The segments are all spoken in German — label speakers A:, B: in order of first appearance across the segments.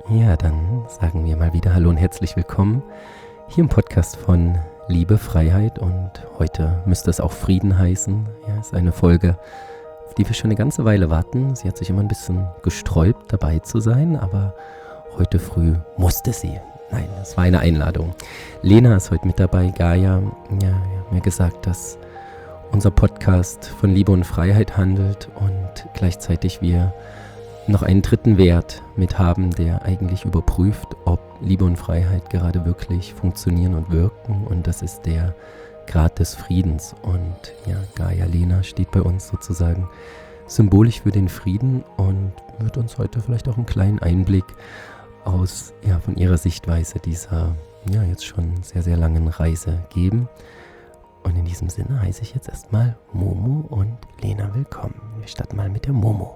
A: Ja, dann sagen wir mal wieder Hallo und herzlich willkommen hier im Podcast von Liebe, Freiheit, und heute müsste es auch Frieden heißen. Ja, ist eine Folge, auf die wir schon eine ganze Weile warten. Sie hat sich immer ein bisschen gesträubt, dabei zu sein, aber heute früh musste sie. Nein, es war eine Einladung. Lena ist heute mit dabei. Gaia, hat mir gesagt, dass unser Podcast von Liebe und Freiheit handelt und gleichzeitig wir noch einen dritten Wert mit haben, der eigentlich überprüft, ob Liebe und Freiheit gerade wirklich funktionieren und wirken, und das ist der Grad des Friedens. Und ja, Gaia Lena steht bei uns sozusagen symbolisch für den Frieden und wird uns heute vielleicht auch einen kleinen Einblick aus, von ihrer Sichtweise dieser, jetzt schon sehr, sehr langen Reise geben. Und in diesem Sinne heiße ich jetzt erstmal Momo und Lena willkommen. Wir starten mal mit der Momo.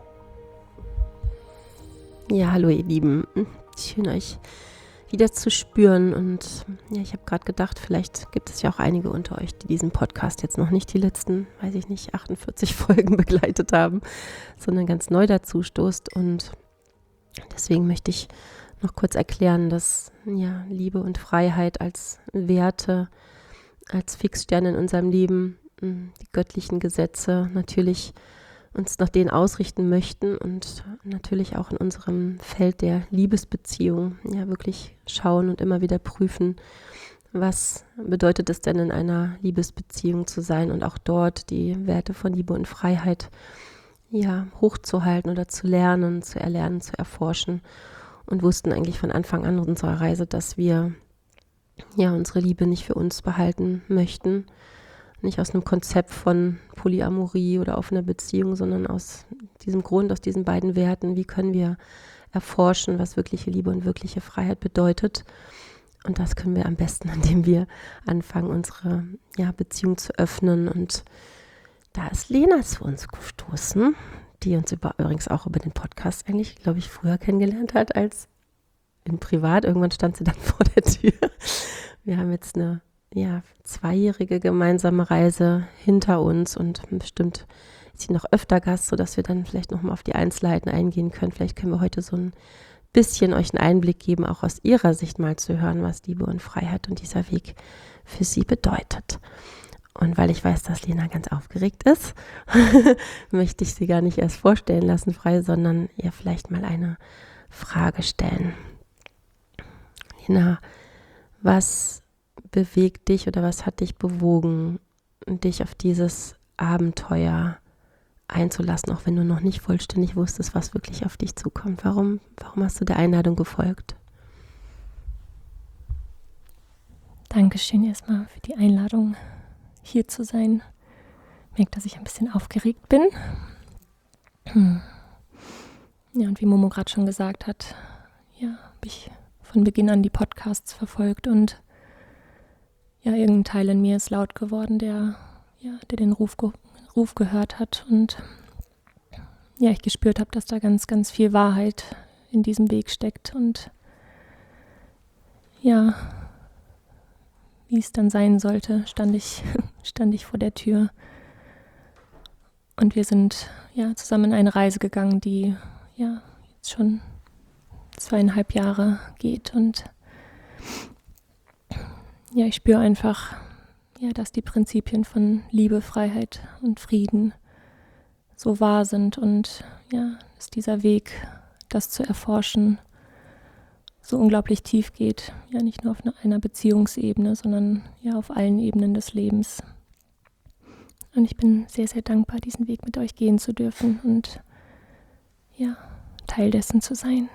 B: Ja, hallo ihr Lieben, schön euch wieder zu spüren, und ich habe gerade gedacht, vielleicht gibt es ja auch einige unter euch, die diesen Podcast jetzt noch nicht die letzten, 48 Folgen begleitet haben, sondern ganz neu dazu stoßt, und deswegen möchte ich noch kurz erklären, dass Liebe und Freiheit als Werte, als Fixsterne in unserem Leben, die göttlichen Gesetze natürlich uns nach denen ausrichten möchten und natürlich auch in unserem Feld der Liebesbeziehung wirklich schauen und immer wieder prüfen, was bedeutet es denn in einer Liebesbeziehung zu sein, und auch dort die Werte von Liebe und Freiheit hochzuhalten oder zu lernen, zu erlernen, zu erforschen, und wussten eigentlich von Anfang an unserer Reise, dass wir unsere Liebe nicht für uns behalten möchten. Nicht aus einem Konzept von Polyamorie oder offener Beziehung, sondern aus diesem Grund, aus diesen beiden Werten, wie können wir erforschen, was wirkliche Liebe und wirkliche Freiheit bedeutet. Und das können wir am besten, indem wir anfangen, unsere Beziehung zu öffnen. Und da ist Lena zu uns gestoßen, die uns übrigens auch über den Podcast eigentlich, glaube ich, früher kennengelernt hat als in Privat. Irgendwann stand sie dann vor der Tür. Wir haben jetzt eine 2-jährige gemeinsame Reise hinter uns, und bestimmt ist sie noch öfter Gast, sodass wir dann vielleicht nochmal auf die Einzelheiten eingehen können. Vielleicht können wir heute so ein bisschen euch einen Einblick geben, auch aus ihrer Sicht mal zu hören, was Liebe und Freiheit und dieser Weg für sie bedeutet. Und weil ich weiß, dass Lena ganz aufgeregt ist, möchte ich sie gar nicht erst vorstellen lassen, frei, sondern ihr vielleicht mal eine Frage stellen. Lena, was bewegt dich oder was hat dich bewogen, dich auf dieses Abenteuer einzulassen, auch wenn du noch nicht vollständig wusstest, was wirklich auf dich zukommt? Warum hast du der Einladung gefolgt?
C: Dankeschön erstmal für die Einladung, hier zu sein. Ich merke, dass ich ein bisschen aufgeregt bin. Ja, und wie Momo gerade schon gesagt hat, habe ich von Beginn an die Podcasts verfolgt, und irgendein Teil in mir ist laut geworden, der den Ruf gehört hat, und ich gespürt habe, dass da ganz, ganz viel Wahrheit in diesem Weg steckt, und wie es dann sein sollte, stand ich vor der Tür, und wir sind zusammen in eine Reise gegangen, die jetzt schon 2,5 Jahre geht, und ich spüre einfach, dass die Prinzipien von Liebe, Freiheit und Frieden so wahr sind, und dass dieser Weg, das zu erforschen, so unglaublich tief geht. Nicht nur auf einer Beziehungsebene, sondern auf allen Ebenen des Lebens. Und ich bin sehr, sehr dankbar, diesen Weg mit euch gehen zu dürfen und Teil dessen zu sein.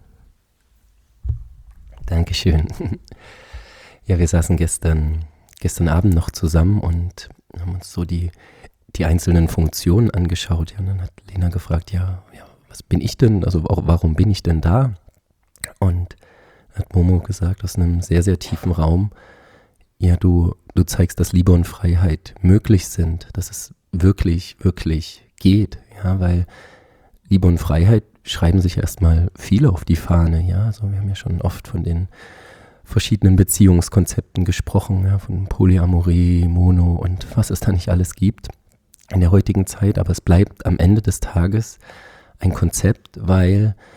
A: Dankeschön. Ja, wir saßen gestern Abend noch zusammen und haben uns so die einzelnen Funktionen angeschaut. Ja, und dann hat Lena gefragt, was bin ich denn, also warum bin ich denn da? Und hat Momo gesagt, aus einem sehr, sehr tiefen Raum, du zeigst, dass Liebe und Freiheit möglich sind, dass es wirklich, wirklich geht, weil Liebe und Freiheit schreiben sich erstmal viele auf die Fahne, also wir haben ja schon oft von den verschiedenen Beziehungskonzepten gesprochen, von Polyamorie, Mono und was es da nicht alles gibt in der heutigen Zeit, aber es bleibt am Ende des Tages ein Konzept, weil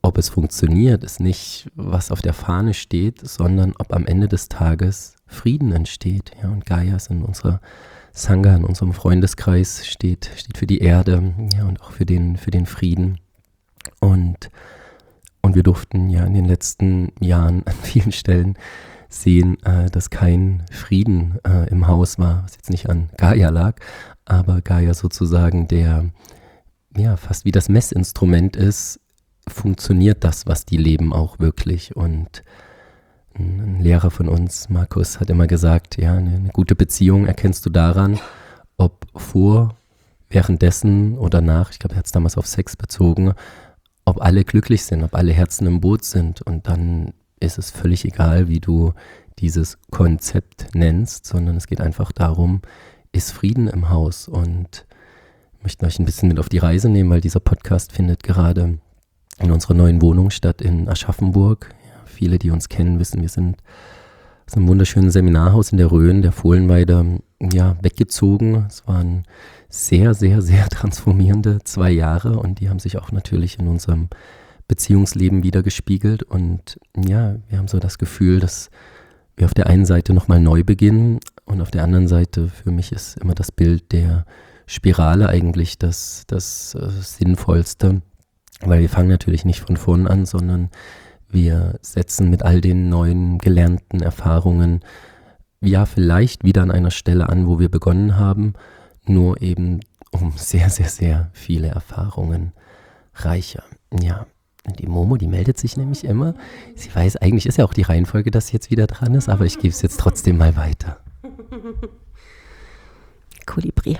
A: ob es funktioniert, ist nicht, was auf der Fahne steht, sondern ob am Ende des Tages Frieden entsteht. Ja, und Gaia ist in unserer Sangha, in unserem Freundeskreis, steht für die Erde, ja, und auch für den Frieden. Und wir durften ja in den letzten Jahren an vielen Stellen sehen, dass kein Frieden im Haus war, was jetzt nicht an Gaia lag, aber Gaia sozusagen der, ja, fast wie das Messinstrument ist, funktioniert das, was die leben, auch wirklich. Und ein Lehrer von uns, Markus, hat immer gesagt, ja, eine gute Beziehung erkennst du daran, ob vor, währenddessen oder nach, ich glaube, er hat es damals auf Sex bezogen, ob alle glücklich sind, ob alle Herzen im Boot sind. Und dann ist es völlig egal, wie du dieses Konzept nennst, sondern es geht einfach darum, ist Frieden im Haus. Und ich möchte euch ein bisschen mit auf die Reise nehmen, weil dieser Podcast findet gerade in unserer neuen Wohnung statt in Aschaffenburg. Ja, viele, die uns kennen, wissen, wir sind aus einem wunderschönen Seminarhaus in der Rhön, der Fohlenweide, ja, weggezogen. Es waren sehr, sehr, sehr transformierende 2 Jahre und die haben sich auch natürlich in unserem Beziehungsleben wiedergespiegelt. Und ja, wir haben so das Gefühl, dass wir auf der einen Seite nochmal neu beginnen und auf der anderen Seite, für mich ist immer das Bild der Spirale eigentlich das Sinnvollste, weil wir fangen natürlich nicht von vorn an, sondern wir setzen mit all den neuen gelernten Erfahrungen ja vielleicht wieder an einer Stelle an, wo wir begonnen haben, nur eben um sehr, sehr, sehr viele Erfahrungen reicher. Ja, und die Momo, die meldet sich nämlich immer. Sie weiß, eigentlich ist ja auch die Reihenfolge, dass sie jetzt wieder dran ist, aber ich gebe es jetzt trotzdem mal weiter.
B: Kolibri.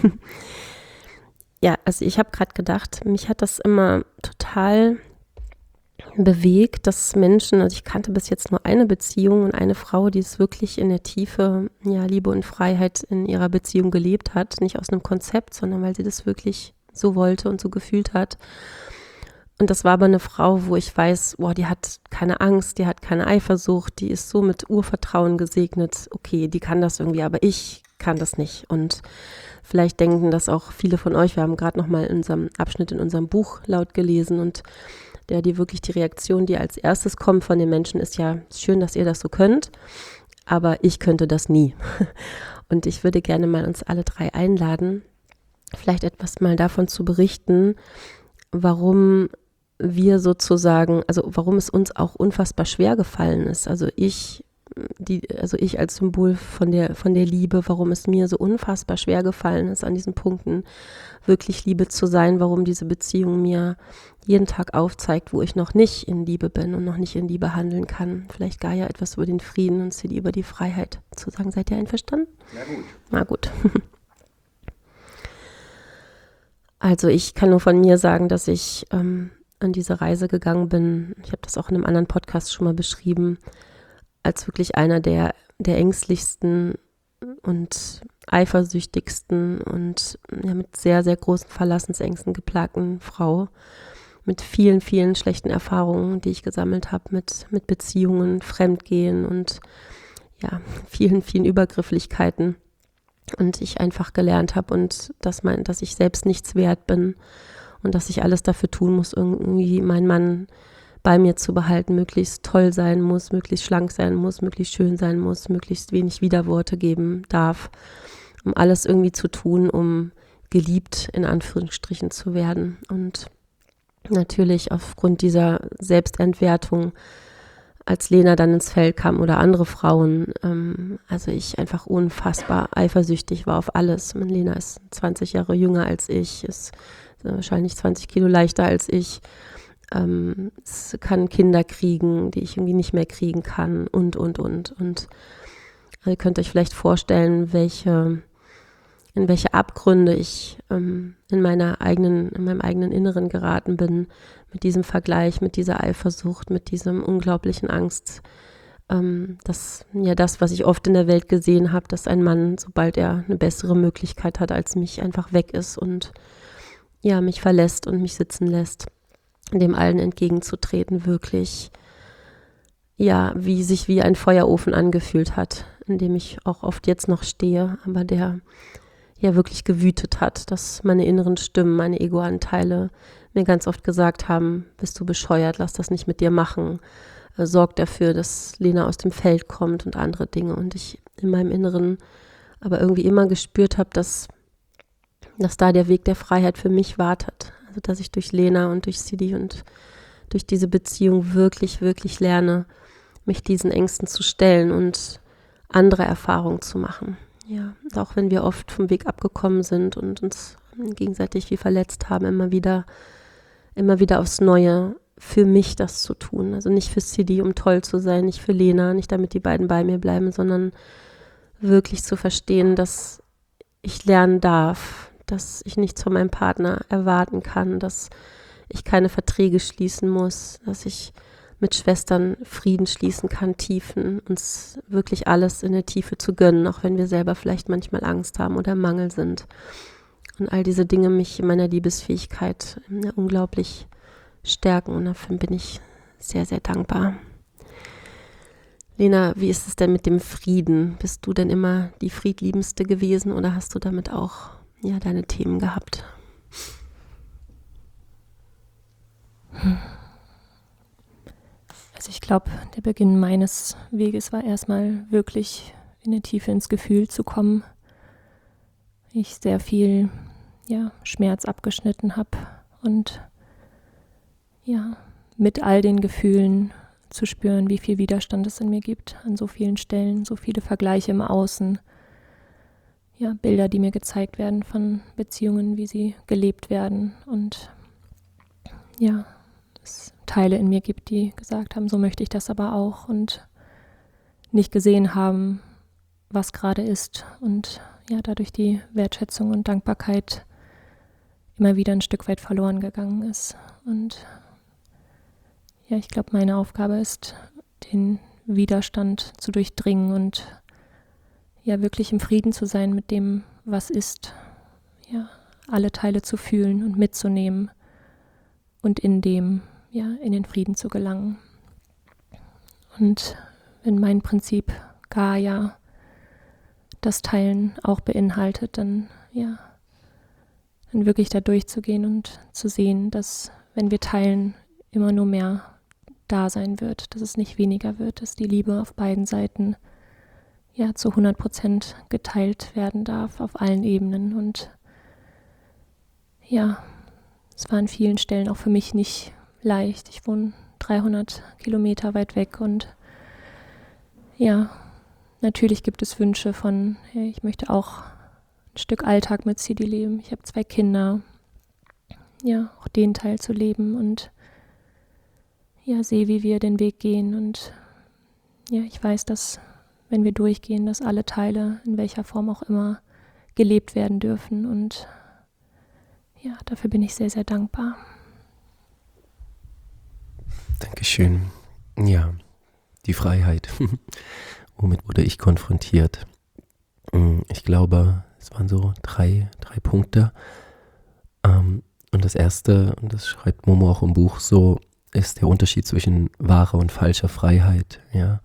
B: Ja, also ich habe gerade gedacht, mich hat das immer total bewegt, dass Menschen, also ich kannte bis jetzt nur eine Beziehung und eine Frau, die es wirklich in der Tiefe, ja, Liebe und Freiheit in ihrer Beziehung gelebt hat, nicht aus einem Konzept, sondern weil sie das wirklich so wollte und so gefühlt hat. Und das war aber eine Frau, wo ich weiß, die hat keine Angst, die hat keine Eifersucht, die ist so mit Urvertrauen gesegnet. Okay, die kann das irgendwie, aber ich kann das nicht. Und vielleicht denken das auch viele von euch. Wir haben gerade noch mal in unserem Abschnitt in unserem Buch laut gelesen und die Reaktion, die als erstes kommt von den Menschen, ist ja schön, dass ihr das so könnt, aber ich könnte das nie. Und ich würde gerne mal uns alle 3 einladen, vielleicht etwas mal davon zu berichten, warum wir sozusagen, also warum es uns auch unfassbar schwer gefallen ist. Also ich als Symbol von der Liebe, warum es mir so unfassbar schwer gefallen ist, an diesen Punkten wirklich Liebe zu sein, warum diese Beziehung mir jeden Tag aufzeigt, wo ich noch nicht in Liebe bin und noch nicht in Liebe handeln kann. Vielleicht Gaia etwas über den Frieden und Cedi über die Freiheit zu sagen. Seid ihr einverstanden?
A: Na gut.
B: Na gut. Also ich kann nur von mir sagen, dass ich an diese Reise gegangen bin. Ich habe das auch in einem anderen Podcast schon mal beschrieben, als wirklich einer der ängstlichsten und eifersüchtigsten und ja, mit sehr, sehr großen Verlassensängsten geplagten Frau. Mit vielen, vielen schlechten Erfahrungen, die ich gesammelt habe mit Beziehungen, Fremdgehen und ja, vielen, vielen Übergrifflichkeiten. Und ich einfach gelernt habe und dass ich selbst nichts wert bin und dass ich alles dafür tun muss, irgendwie meinen Mann bei mir zu behalten, möglichst toll sein muss, möglichst schlank sein muss, möglichst schön sein muss, möglichst wenig Widerworte geben darf, um alles irgendwie zu tun, um geliebt in Anführungsstrichen zu werden. Und natürlich aufgrund dieser Selbstentwertung, als Lena dann ins Feld kam oder andere Frauen, also ich einfach unfassbar eifersüchtig war auf alles. Lena ist 20 Jahre jünger als ich, ist wahrscheinlich 20 Kilo leichter als ich, es kann Kinder kriegen, die ich irgendwie nicht mehr kriegen kann und. Und ihr könnt euch vielleicht vorstellen, in welche Abgründe ich in meinem eigenen Inneren geraten bin, mit diesem Vergleich, mit dieser Eifersucht, mit diesem unglaublichen Angst. Das, was ich oft in der Welt gesehen habe, dass ein Mann, sobald er eine bessere Möglichkeit hat als mich, einfach weg ist und ja, mich verlässt und mich sitzen lässt, dem allen entgegenzutreten, wirklich, ja, sich wie ein Feuerofen angefühlt hat, in dem ich auch oft jetzt noch stehe, aber der ja wirklich gewütet hat, dass meine inneren Stimmen, meine Ego-Anteile mir ganz oft gesagt haben, bist du bescheuert, lass das nicht mit dir machen, sorg dafür, dass Lena aus dem Feld kommt und andere Dinge. Und ich in meinem Inneren aber irgendwie immer gespürt habe, dass da der Weg der Freiheit für mich wartet. Also dass ich durch Lena und durch Sidi und durch diese Beziehung wirklich, wirklich lerne, mich diesen Ängsten zu stellen und andere Erfahrungen zu machen. Ja, und auch wenn wir oft vom Weg abgekommen sind und uns gegenseitig wie verletzt haben, immer wieder aufs Neue für mich das zu tun. Also nicht für Sidi, um toll zu sein, nicht für Lena, nicht damit die beiden bei mir bleiben, sondern wirklich zu verstehen, dass ich lernen darf, dass ich nichts von meinem Partner erwarten kann, dass ich keine Verträge schließen muss, dass ich mit Schwestern Frieden schließen kann, Tiefen, uns wirklich alles in der Tiefe zu gönnen, auch wenn wir selber vielleicht manchmal Angst haben oder im Mangel sind. Und all diese Dinge mich in meiner Liebesfähigkeit unglaublich stärken und dafür bin ich sehr, sehr dankbar. Lena, wie ist es denn mit dem Frieden? Bist du denn immer die Friedliebendste gewesen oder hast du damit auch deine Themen gehabt?
C: Also ich glaube, der Beginn meines Weges war erstmal wirklich in der Tiefe ins Gefühl zu kommen. Ich sehr viel Schmerz abgeschnitten habe und mit all den Gefühlen zu spüren, wie viel Widerstand es in mir gibt an so vielen Stellen, so viele Vergleiche im Außen, Bilder, die mir gezeigt werden von Beziehungen, wie sie gelebt werden und es Teile in mir gibt, die gesagt haben, so möchte ich das aber auch und nicht gesehen haben, was gerade ist und dadurch die Wertschätzung und Dankbarkeit immer wieder ein Stück weit verloren gegangen ist. Und ich glaube, meine Aufgabe ist, den Widerstand zu durchdringen und wirklich im Frieden zu sein mit dem, was ist. Alle Teile zu fühlen und mitzunehmen und in dem, in den Frieden zu gelangen. Und wenn mein Prinzip Gaia das Teilen auch beinhaltet, dann wirklich da durchzugehen und zu sehen, dass wenn wir teilen, immer nur mehr da sein wird, dass es nicht weniger wird, dass die Liebe auf beiden Seiten zu 100% geteilt werden darf, auf allen Ebenen. Und es war an vielen Stellen auch für mich nicht leicht. Ich wohne 300 Kilometer weit weg und natürlich gibt es Wünsche von, ich möchte auch ein Stück Alltag mit Sidi leben. Ich habe 2 Kinder, auch den Teil zu leben und sehe, wie wir den Weg gehen und ich weiß, dass wenn wir durchgehen, dass alle Teile in welcher Form auch immer gelebt werden dürfen und dafür bin ich sehr, sehr dankbar.
A: Dankeschön. Ja, die Freiheit. Womit wurde ich konfrontiert? Ich glaube, es waren so drei Punkte. Und das erste, und das schreibt Momo auch im Buch so, ist der Unterschied zwischen wahrer und falscher Freiheit.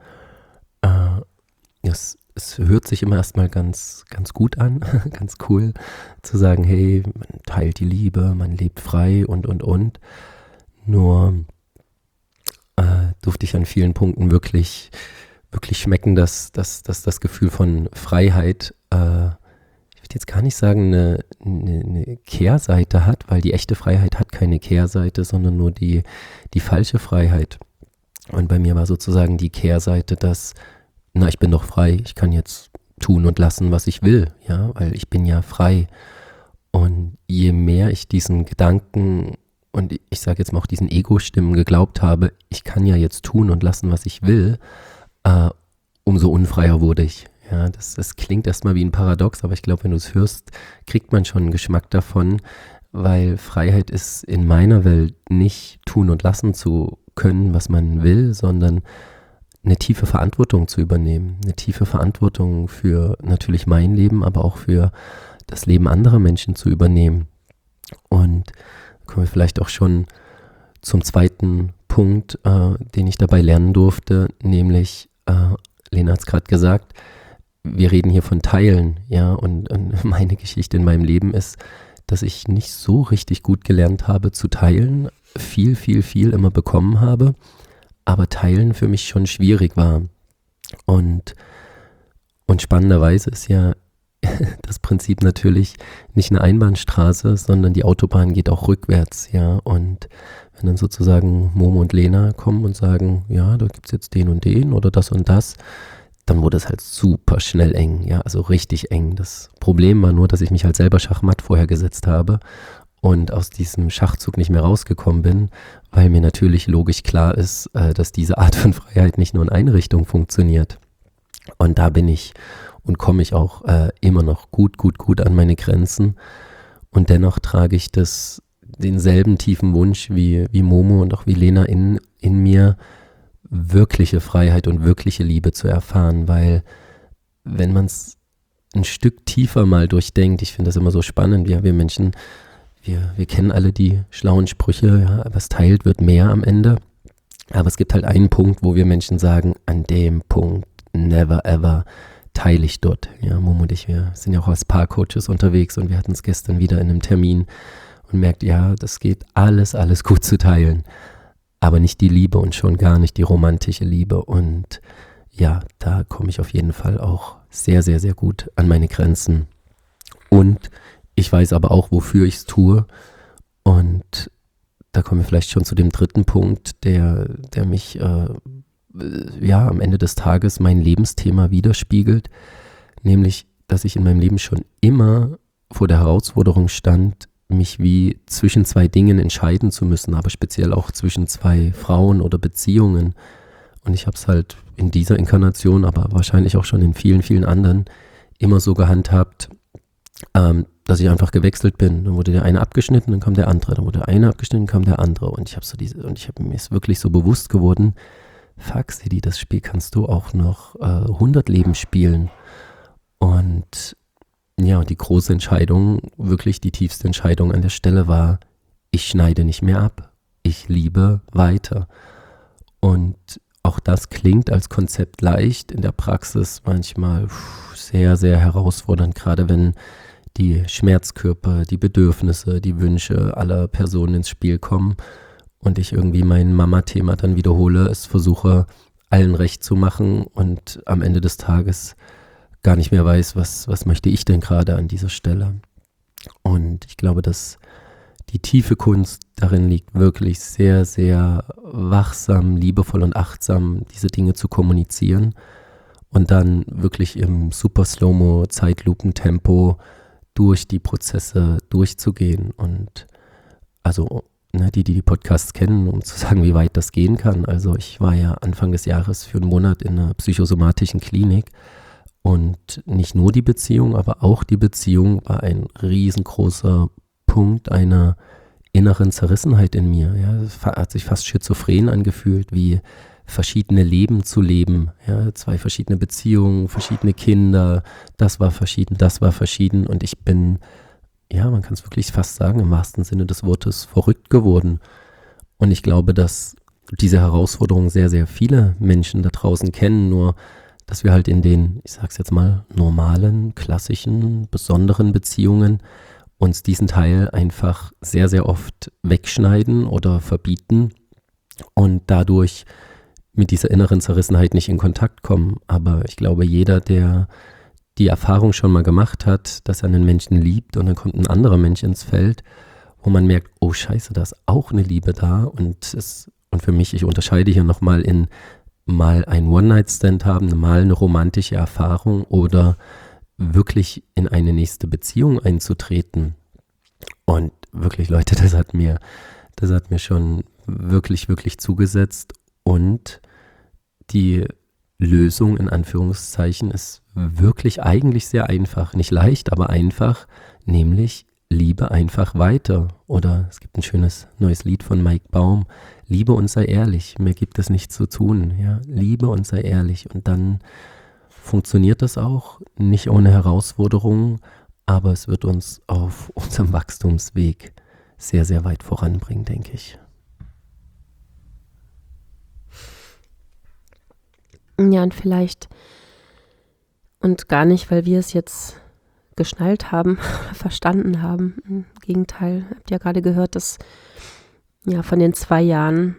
A: Es hört sich immer erstmal ganz, ganz gut an, ganz cool, zu sagen, hey, man teilt die Liebe, man lebt frei und. Nur durfte ich an vielen Punkten wirklich schmecken, dass das Gefühl von Freiheit, ich würde jetzt gar nicht sagen, eine Kehrseite hat, weil die echte Freiheit hat keine Kehrseite, sondern nur die falsche Freiheit. Und bei mir war sozusagen die Kehrseite, dass ich bin doch frei, ich kann jetzt tun und lassen, was ich will, weil ich bin ja frei. Und je mehr ich diesen Gedanken und ich sage jetzt mal auch diesen Ego-Stimmen geglaubt habe, ich kann ja jetzt tun und lassen, was ich will, umso unfreier wurde ich. Das klingt erstmal wie ein Paradox, aber ich glaube, wenn du es hörst, kriegt man schon einen Geschmack davon, weil Freiheit ist in meiner Welt nicht tun und lassen zu können, was man will, sondern eine tiefe Verantwortung zu übernehmen. Eine tiefe Verantwortung für natürlich mein Leben, aber auch für das Leben anderer Menschen zu übernehmen. Und kommen wir vielleicht auch schon zum zweiten Punkt, den ich dabei lernen durfte, nämlich, Lena hat es gerade gesagt, wir reden hier von Teilen, und meine Geschichte in meinem Leben ist, dass ich nicht so richtig gut gelernt habe zu teilen, viel immer bekommen habe, aber teilen für mich schon schwierig war. Und spannenderweise ist ja das Prinzip natürlich nicht eine Einbahnstraße, sondern die Autobahn geht auch rückwärts, ja. Und wenn dann sozusagen Momo und Lena kommen und sagen, ja, da gibt es jetzt den und den oder das und das, dann wurde es halt super schnell eng, ja, also richtig eng. Das Problem war nur, dass ich mich halt selber Schachmatt vorher gesetzt habe und aus diesem Schachzug nicht mehr rausgekommen bin, weil mir natürlich logisch klar ist, dass diese Art von Freiheit nicht nur in eine Richtung funktioniert. Und da bin ich und komme ich auch immer noch gut an meine Grenzen. Und dennoch trage ich denselben tiefen Wunsch wie Momo und auch wie Lena in mir, wirkliche Freiheit und wirkliche Liebe zu erfahren, weil wenn man es ein Stück tiefer mal durchdenkt, ich finde das immer so spannend, wir Menschen, wir kennen alle die schlauen Sprüche, ja, was teilt, wird mehr am Ende, aber es gibt halt einen Punkt, wo wir Menschen sagen, an dem Punkt, never ever, teile ich dort. Ja, Momo und ich, wir sind ja auch als Paarcoaches unterwegs und wir hatten es gestern wieder in einem Termin und merkt, ja, das geht alles gut zu teilen. Aber nicht die Liebe und schon gar nicht die romantische Liebe. Und ja, da komme ich auf jeden Fall auch sehr gut an meine Grenzen. Und ich weiß aber auch, wofür ich es tue. Und da kommen wir vielleicht schon zu dem dritten Punkt, der mich am Ende des Tages mein Lebensthema widerspiegelt. Nämlich, dass ich in meinem Leben schon immer vor der Herausforderung stand, mich wie zwischen zwei Dingen entscheiden zu müssen, aber speziell auch zwischen zwei Frauen oder Beziehungen. Und ich habe es halt in dieser Inkarnation, aber wahrscheinlich auch schon in vielen anderen, immer so gehandhabt, dass ich einfach gewechselt bin. Dann wurde der eine abgeschnitten, dann kam der andere. Dann wurde der eine abgeschnitten, dann kam der andere. Und mir ist wirklich so bewusst geworden, fuck, Sidi, das Spiel kannst du auch noch 100 Leben spielen. Und ja, die große Entscheidung, wirklich die tiefste Entscheidung an der Stelle war, ich schneide nicht mehr ab, ich liebe weiter. Und auch das klingt als Konzept leicht, in der Praxis manchmal sehr herausfordernd, gerade wenn die Schmerzkörper, die Bedürfnisse, die Wünsche aller Personen ins Spiel kommen und ich irgendwie mein Mama-Thema dann wiederhole, es versuche allen recht zu machen und am Ende des Tages gar nicht mehr weiß, was möchte ich denn gerade an dieser Stelle. Und ich glaube, dass die tiefe Kunst darin liegt, wirklich sehr wachsam, liebevoll und achtsam diese Dinge zu kommunizieren und dann wirklich im super Slow-Mo, Zeitlupentempo durch die Prozesse durchzugehen. Und also die Podcasts kennen, um zu sagen, wie weit das gehen kann. Also ich war ja Anfang des Jahres für einen Monat in einer psychosomatischen Klinik. Und nicht nur die Beziehung, aber auch die Beziehung war ein riesengroßer Punkt einer inneren Zerrissenheit in mir. Ja, es hat sich fast schizophren angefühlt, wie verschiedene Leben zu leben. Ja, 2 verschiedene Beziehungen, verschiedene Kinder, das war verschieden. Und ich bin, ja, man kann es wirklich fast sagen, im wahrsten Sinne des Wortes verrückt geworden. Und ich glaube, dass diese Herausforderung sehr viele Menschen da draußen kennen, nur dass wir halt in den, ich sag's jetzt mal, normalen, klassischen, besonderen Beziehungen uns diesen Teil einfach sehr oft wegschneiden oder verbieten und dadurch mit dieser inneren Zerrissenheit nicht in Kontakt kommen. Aber ich glaube, jeder, der die Erfahrung schon mal gemacht hat, dass er einen Menschen liebt und dann kommt ein anderer Mensch ins Feld, wo man merkt, oh Scheiße, da ist auch eine Liebe da und für mich, ich unterscheide hier nochmal in mal ein One-Night-Stand haben, mal eine romantische Erfahrung oder wirklich in eine nächste Beziehung einzutreten. Und wirklich, Leute, das hat mir schon wirklich zugesetzt. Und die Lösung in Anführungszeichen ist wirklich eigentlich sehr einfach. Nicht leicht, aber einfach, nämlich liebe einfach weiter. Oder es gibt ein schönes neues Lied von Mike Baum, liebe und sei ehrlich, mehr gibt es nicht zu tun. Ja? Liebe und sei ehrlich. Und dann funktioniert das auch, nicht ohne Herausforderungen, aber es wird uns auf unserem Wachstumsweg sehr weit voranbringen, denke ich.
B: Ja, und vielleicht, und gar nicht, weil wir es jetzt geschnallt haben, verstanden haben. Im Gegenteil, habt ihr ja gerade gehört, dass ja von den 2 Jahren,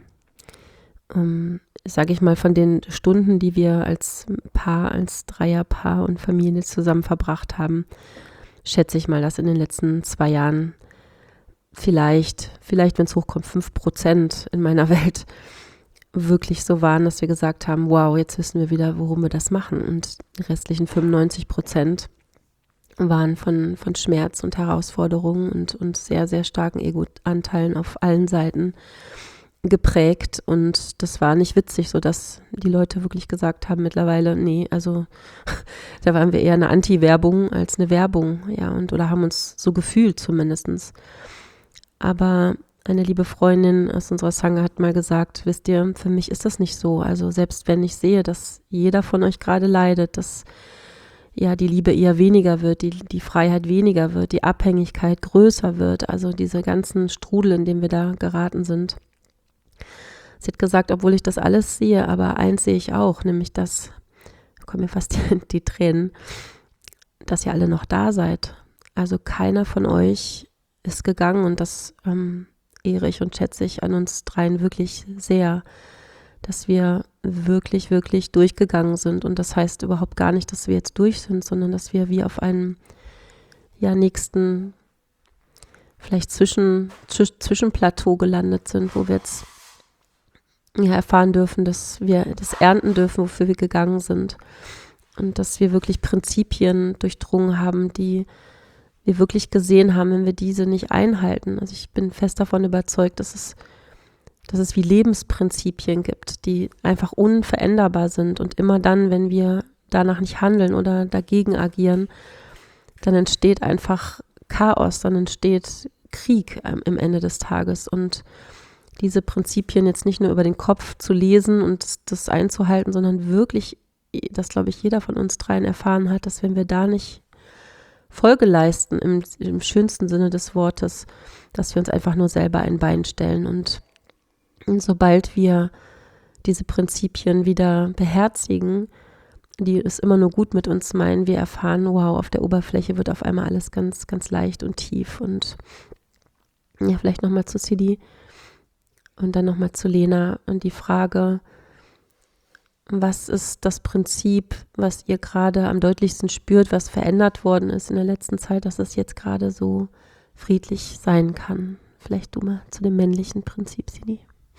B: sage ich mal, von den Stunden, die wir als Paar, als Dreierpaar und Familie zusammen verbracht haben, schätze ich mal, dass in den letzten 2 Jahren vielleicht, wenn es hochkommt, 5% in meiner Welt wirklich so waren, dass wir gesagt haben, wow, jetzt wissen wir wieder, warum wir das machen. Und die restlichen 95% waren von Schmerz und Herausforderungen und sehr, sehr starken Ego-Anteilen auf allen Seiten geprägt. Und das war nicht witzig, sodass die Leute wirklich gesagt haben mittlerweile, nee, also da waren wir eher eine Anti-Werbung als eine Werbung, ja, oder haben uns so gefühlt zumindest. Aber eine liebe Freundin aus unserer Sangha hat mal gesagt, wisst ihr, für mich ist das nicht so. Also selbst wenn ich sehe, dass jeder von euch gerade leidet, dass ja die Liebe eher weniger wird, die Freiheit weniger wird, die Abhängigkeit größer wird, also diese ganzen Strudel, in dem wir da geraten sind. Sie hat gesagt, obwohl ich das alles sehe, aber eins sehe ich auch, nämlich dass, da kommen mir fast die Tränen, dass ihr alle noch da seid. Also keiner von euch ist gegangen und das ehre ich und schätze ich an uns dreien wirklich sehr, dass wir wirklich, wirklich durchgegangen sind. Und das heißt überhaupt gar nicht, dass wir jetzt durch sind, sondern dass wir wie auf einem nächsten, vielleicht Zwischenplateau gelandet sind, wo wir jetzt erfahren dürfen, dass wir das ernten dürfen, wofür wir gegangen sind. Und dass wir wirklich Prinzipien durchdrungen haben, die wir wirklich gesehen haben, wenn wir diese nicht einhalten. Also ich bin fest davon überzeugt, dass es wie Lebensprinzipien gibt, die einfach unveränderbar sind. Und immer dann, wenn wir danach nicht handeln oder dagegen agieren, dann entsteht einfach Chaos, dann entsteht Krieg am Ende des Tages. Und diese Prinzipien jetzt nicht nur über den Kopf zu lesen und das einzuhalten, sondern wirklich, das glaube ich jeder von uns dreien erfahren hat, dass wenn wir da nicht Folge leisten, im schönsten Sinne des Wortes, dass wir uns einfach nur selber ein Bein stellen. Und sobald wir diese Prinzipien wieder beherzigen, die es immer nur gut mit uns meinen, wir erfahren, wow, auf der Oberfläche wird auf einmal alles ganz, ganz leicht und tief. Und ja, vielleicht nochmal zu Sidi und dann nochmal zu Lena und die Frage, was ist das Prinzip, was ihr gerade am deutlichsten spürt, was verändert worden ist in der letzten Zeit, dass es jetzt gerade so friedlich sein kann? Vielleicht du mal zu dem männlichen Prinzip, Sidi.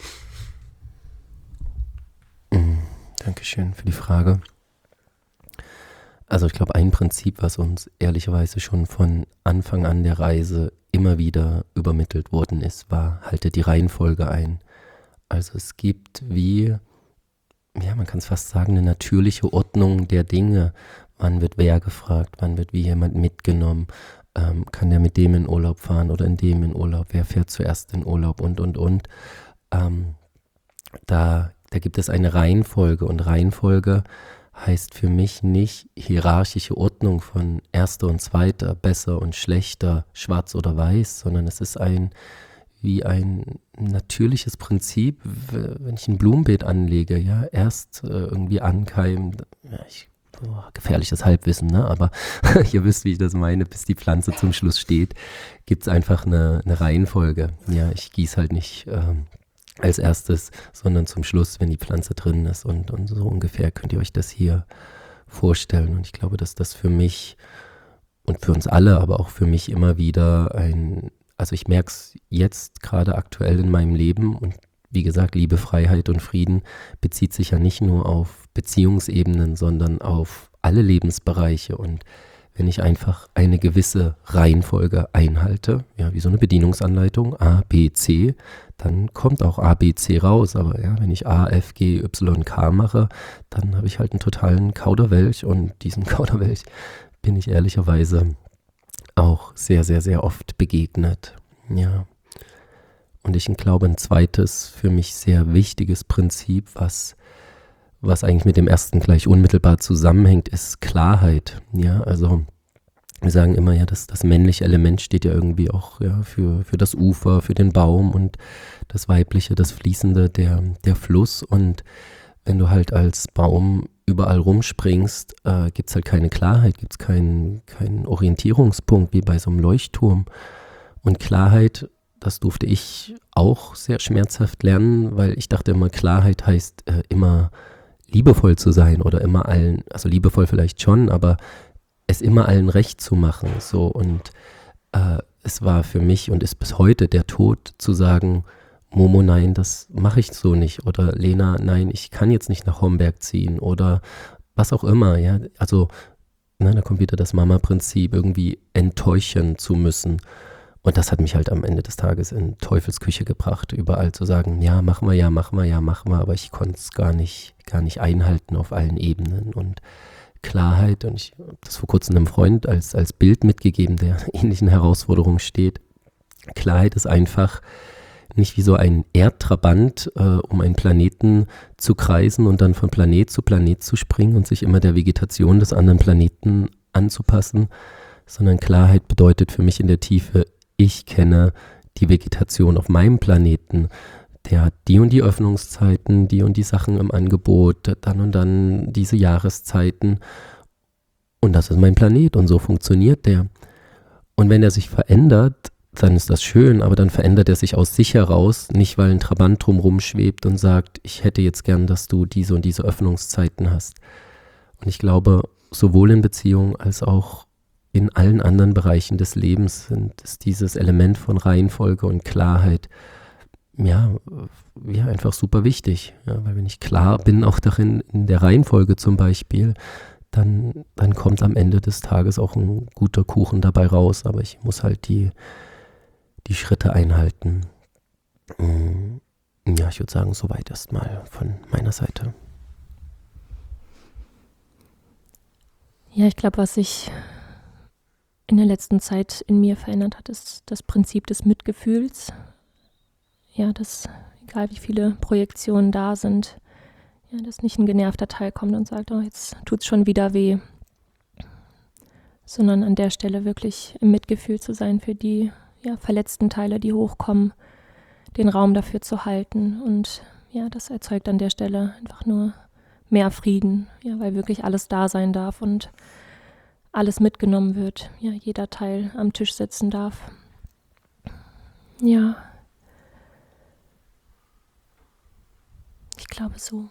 A: Dankeschön für die Frage. Also ich glaube, ein Prinzip, was uns ehrlicherweise schon von Anfang an der Reise immer wieder übermittelt worden ist, war, haltet die Reihenfolge ein. Also es gibt wie, ja, man kann es fast sagen, eine natürliche Ordnung der Dinge. Wann wird wer gefragt, wann wird wie jemand mitgenommen, kann der mit dem in Urlaub fahren oder in dem in Urlaub, wer fährt zuerst in Urlaub und. Da gibt es eine Reihenfolge und Reihenfolge heißt für mich nicht hierarchische Ordnung von erster und zweiter, besser und schlechter, schwarz oder weiß, sondern es ist wie ein natürliches Prinzip, wenn ich ein Blumenbeet anlege, ja, erst irgendwie ankeimen, gefährliches Halbwissen, ne? Aber ihr wisst, wie ich das meine, bis die Pflanze zum Schluss steht, gibt es einfach eine Reihenfolge. Ja, ich gieße halt nicht als erstes, sondern zum Schluss, wenn die Pflanze drin ist und so ungefähr könnt ihr euch das hier vorstellen. Und ich glaube, dass das für mich und für uns alle, aber auch für mich immer wieder also ich merke es jetzt gerade aktuell in meinem Leben und wie gesagt, Liebe, Freiheit und Frieden bezieht sich ja nicht nur auf Beziehungsebenen, sondern auf alle Lebensbereiche. Und wenn ich einfach eine gewisse Reihenfolge einhalte, ja, wie so eine Bedienungsanleitung, A, B, C, dann kommt auch A, B, C raus. Aber ja, wenn ich A, F, G, Y, K mache, dann habe ich halt einen totalen Kauderwelsch und diesen Kauderwelsch bin ich ehrlicherweise auch sehr, sehr, sehr oft begegnet. Ja. Und ich glaube, ein zweites für mich sehr wichtiges Prinzip, was eigentlich mit dem ersten gleich unmittelbar zusammenhängt, ist Klarheit. Ja, also wir sagen immer ja, das männliche Element steht ja irgendwie auch ja, für das Ufer, für den Baum und das weibliche, das Fließende, der Fluss. Und wenn du halt als Baum überall rumspringst, gibt es halt keine Klarheit, gibt es keinen Orientierungspunkt wie bei so einem Leuchtturm. Und Klarheit, das durfte ich auch sehr schmerzhaft lernen, weil ich dachte immer, Klarheit heißt immer liebevoll zu sein oder immer allen, also liebevoll vielleicht schon, aber es immer allen recht zu machen. So. Und es war für mich und ist bis heute der Tod zu sagen, Momo, nein, das mache ich so nicht. Oder Lena, nein, ich kann jetzt nicht nach Homberg ziehen. Oder was auch immer, ja. Also, da kommt wieder das Mama-Prinzip, irgendwie enttäuschen zu müssen. Und das hat mich halt am Ende des Tages in Teufelsküche gebracht, überall zu sagen, ja, machen wir, aber ich konnte es gar nicht einhalten auf allen Ebenen. Und Klarheit, und ich habe das vor kurzem einem Freund als Bild mitgegeben, der ähnlichen Herausforderungen steht. Klarheit ist einfach nicht wie so ein Erdtrabant, um einen Planeten zu kreisen und dann von Planet zu Planet zu springen und sich immer der Vegetation des anderen Planeten anzupassen, sondern Klarheit bedeutet für mich in der Tiefe, ich kenne die Vegetation auf meinem Planeten, der hat die und die Öffnungszeiten, die und die Sachen im Angebot, dann und dann diese Jahreszeiten und das ist mein Planet und so funktioniert der. Und wenn er sich verändert, dann ist das schön, aber dann verändert er sich aus sich heraus, nicht weil ein Trabant drumherum schwebt und sagt, ich hätte jetzt gern, dass du diese und diese Öffnungszeiten hast. Und ich glaube, sowohl in Beziehungen als auch in allen anderen Bereichen des Lebens ist dieses Element von Reihenfolge und Klarheit ja einfach super wichtig. Ja, weil wenn ich klar bin, auch darin in der Reihenfolge zum Beispiel, dann kommt am Ende des Tages auch ein guter Kuchen dabei raus. Aber ich muss halt die Schritte einhalten. Ja, ich würde sagen, soweit erstmal von meiner Seite.
C: Ja, ich glaube, was sich in der letzten Zeit in mir verändert hat, ist das Prinzip des Mitgefühls. Ja, dass egal wie viele Projektionen da sind, ja, dass nicht ein genervter Teil kommt und sagt, oh, jetzt tut's schon wieder weh, sondern an der Stelle wirklich im Mitgefühl zu sein für die verletzten Teile, die hochkommen, den Raum dafür zu halten. Und ja, das erzeugt an der Stelle einfach nur mehr Frieden, ja, weil wirklich alles da sein darf und alles mitgenommen wird. Ja, jeder Teil am Tisch sitzen darf. Ja. Ich glaube so.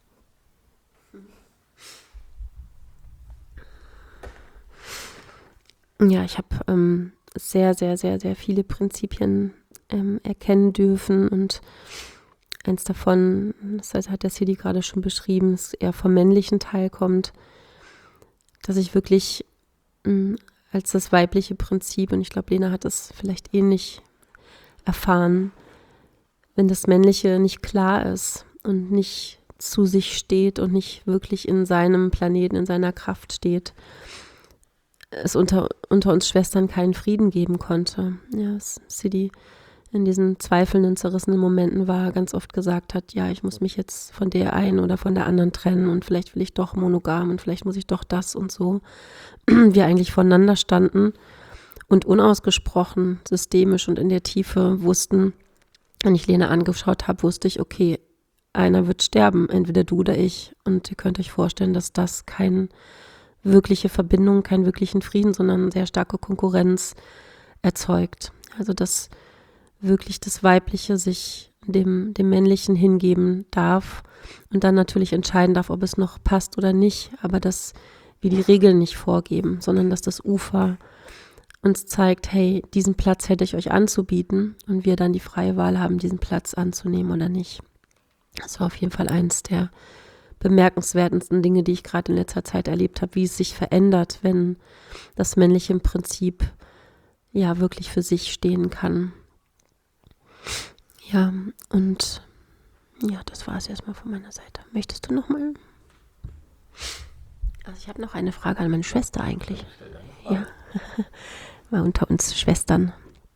B: Ja, ich habe sehr, sehr, sehr, sehr viele Prinzipien erkennen dürfen und eins davon, das hat der Sidi gerade schon beschrieben, dass eher vom männlichen Teil kommt, dass ich wirklich als das weibliche Prinzip, und ich glaube, Lena hat es vielleicht ähnlich erfahren, wenn das Männliche nicht klar ist und nicht zu sich steht und nicht wirklich in seinem Planeten, in seiner Kraft steht, es unter uns Schwestern keinen Frieden geben konnte. Ja, Sidi in diesen zweifelnden, zerrissenen Momenten war, ganz oft gesagt hat, ja, ich muss mich jetzt von der einen oder von der anderen trennen und vielleicht will ich doch monogam und vielleicht muss ich doch das und so. Wir eigentlich voneinander standen und unausgesprochen, systemisch und in der Tiefe wussten, wenn ich Lena angeschaut habe, wusste ich, okay, einer wird sterben, entweder du oder ich. Und ihr könnt euch vorstellen, dass das keine wirkliche Verbindung, keinen wirklichen Frieden, sondern sehr starke Konkurrenz erzeugt. Also dass wirklich das Weibliche sich dem Männlichen hingeben darf und dann natürlich entscheiden darf, ob es noch passt oder nicht, aber dass wir die Regeln nicht vorgeben, sondern dass das Ufer uns zeigt, hey, diesen Platz hätte ich euch anzubieten und wir dann die freie Wahl haben, diesen Platz anzunehmen oder nicht. Das war auf jeden Fall eins der bemerkenswertesten Dinge, die ich gerade in letzter Zeit erlebt habe, wie es sich verändert, wenn das Männliche im Prinzip ja wirklich für sich stehen kann. Ja, und ja, das war es erstmal von meiner Seite. Möchtest du nochmal? Also ich habe noch eine Frage an meine Schwester eigentlich. Ja, mal unter uns Schwestern.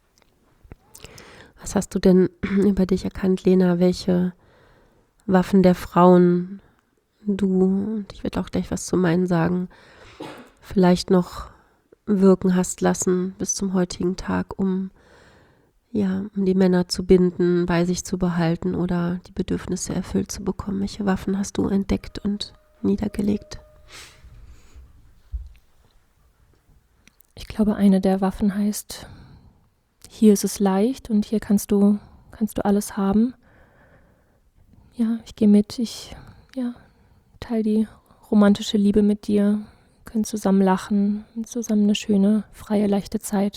B: Was hast du denn über dich erkannt, Lena? Welche Waffen der Frauen du, und ich werde auch gleich was zu meinen sagen, vielleicht noch wirken hast lassen bis zum heutigen Tag, um die Männer zu binden, bei sich zu behalten oder die Bedürfnisse erfüllt zu bekommen? Welche Waffen hast du entdeckt und niedergelegt?
C: Ich glaube, eine der Waffen heißt, hier ist es leicht und hier kannst du alles haben. Ja, ich gehe mit, teile die romantische Liebe mit dir, können zusammen lachen, zusammen eine schöne, freie, leichte Zeit.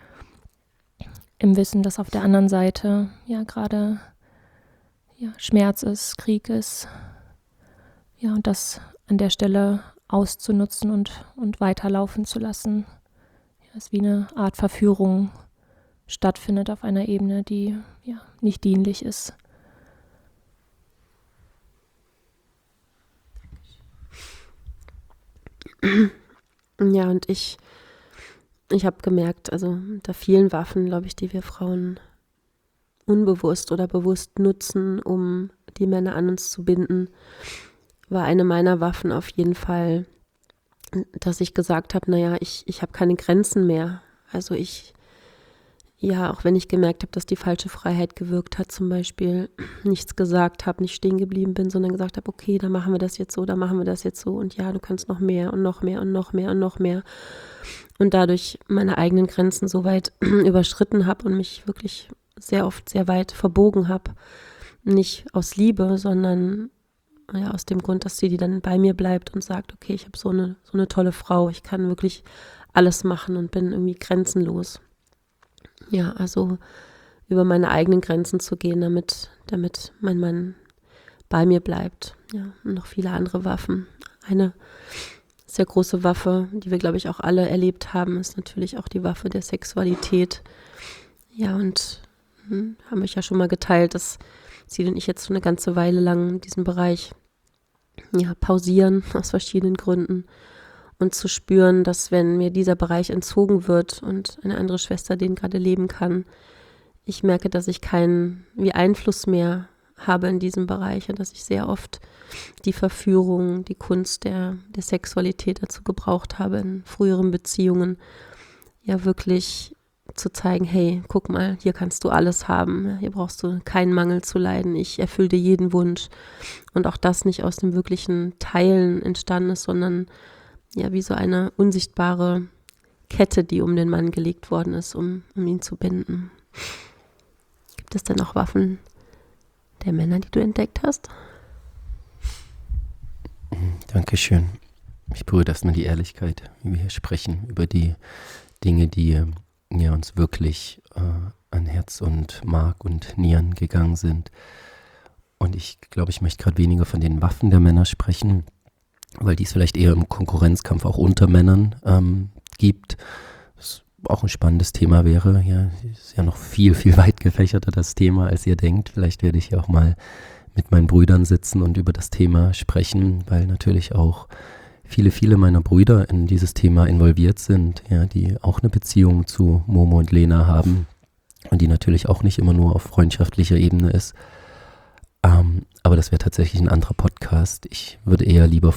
C: Im Wissen, dass auf der anderen Seite gerade Schmerz ist, Krieg ist. Ja, und das an der Stelle auszunutzen und weiterlaufen zu lassen. Ja, ist wie eine Art Verführung stattfindet auf einer Ebene, die nicht dienlich ist.
B: Ja, und ich habe gemerkt, also unter vielen Waffen, glaube ich, die wir Frauen unbewusst oder bewusst nutzen, um die Männer an uns zu binden, war eine meiner Waffen auf jeden Fall, dass ich gesagt habe, naja, ich habe keine Grenzen mehr. Also auch wenn ich gemerkt habe, dass die falsche Freiheit gewirkt hat, zum Beispiel nichts gesagt habe, nicht stehen geblieben bin, sondern gesagt habe, okay, dann machen wir das jetzt so, dann machen wir das jetzt so und ja, du kannst noch mehr und noch mehr und noch mehr und noch mehr. Und dadurch meine eigenen Grenzen so weit überschritten habe und mich wirklich sehr oft sehr weit verbogen habe. Nicht aus Liebe, sondern aus dem Grund, dass sie dann bei mir bleibt und sagt, okay, ich habe so eine tolle Frau, ich kann wirklich alles machen und bin irgendwie grenzenlos. Ja, also über meine eigenen Grenzen zu gehen, damit mein Mann bei mir bleibt. Ja, und noch viele andere Waffen. Eine sehr große Waffe, die wir, glaube ich, auch alle erlebt haben, ist natürlich auch die Waffe der Sexualität. Ja, und haben euch ja schon mal geteilt, dass sie und ich jetzt schon eine ganze Weile lang diesen Bereich pausieren, aus verschiedenen Gründen. Und zu spüren, dass wenn mir dieser Bereich entzogen wird und eine andere Schwester den gerade leben kann, ich merke, dass ich keinen Einfluss mehr habe in diesem Bereich und dass ich sehr oft die Verführung, die Kunst der Sexualität dazu gebraucht habe, in früheren Beziehungen wirklich zu zeigen, hey, guck mal, hier kannst du alles haben, hier brauchst du keinen Mangel zu leiden, ich erfülle dir jeden Wunsch. Und auch das nicht aus dem wirklichen Teilen entstanden ist, sondern wie so eine unsichtbare Kette, die um den Mann gelegt worden ist, um ihn zu binden. Gibt es denn auch Waffen der Männer, die du entdeckt hast?
A: Dankeschön. Ich berühre erstmal die Ehrlichkeit, wie wir hier sprechen, über die Dinge, die uns wirklich an Herz und Mark und Nieren gegangen sind. Und ich glaube, ich möchte gerade weniger von den Waffen der Männer sprechen, weil dies vielleicht eher im Konkurrenzkampf auch unter Männern gibt. Das auch ein spannendes Thema wäre. Ja, ist ja noch viel, viel weit gefächerter das Thema, als ihr denkt. Vielleicht werde ich ja auch mal mit meinen Brüdern sitzen und über das Thema sprechen, weil natürlich auch viele meiner Brüder in dieses Thema involviert sind, die auch eine Beziehung zu Momo und Lena haben und die natürlich auch nicht immer nur auf freundschaftlicher Ebene ist. Aber das wäre tatsächlich ein anderer Podcast. Ich würde eher lieber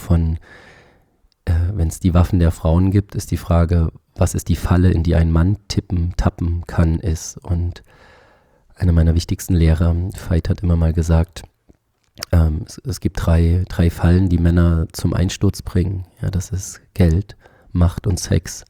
A: wenn es die Waffen der Frauen gibt, ist die Frage, was ist die Falle, in die ein Mann tappen kann, ist. Und einer meiner wichtigsten Lehrer, Veit, hat immer mal gesagt, es gibt drei Fallen, die Männer zum Einsturz bringen. Ja, das ist Geld, Macht und Sex.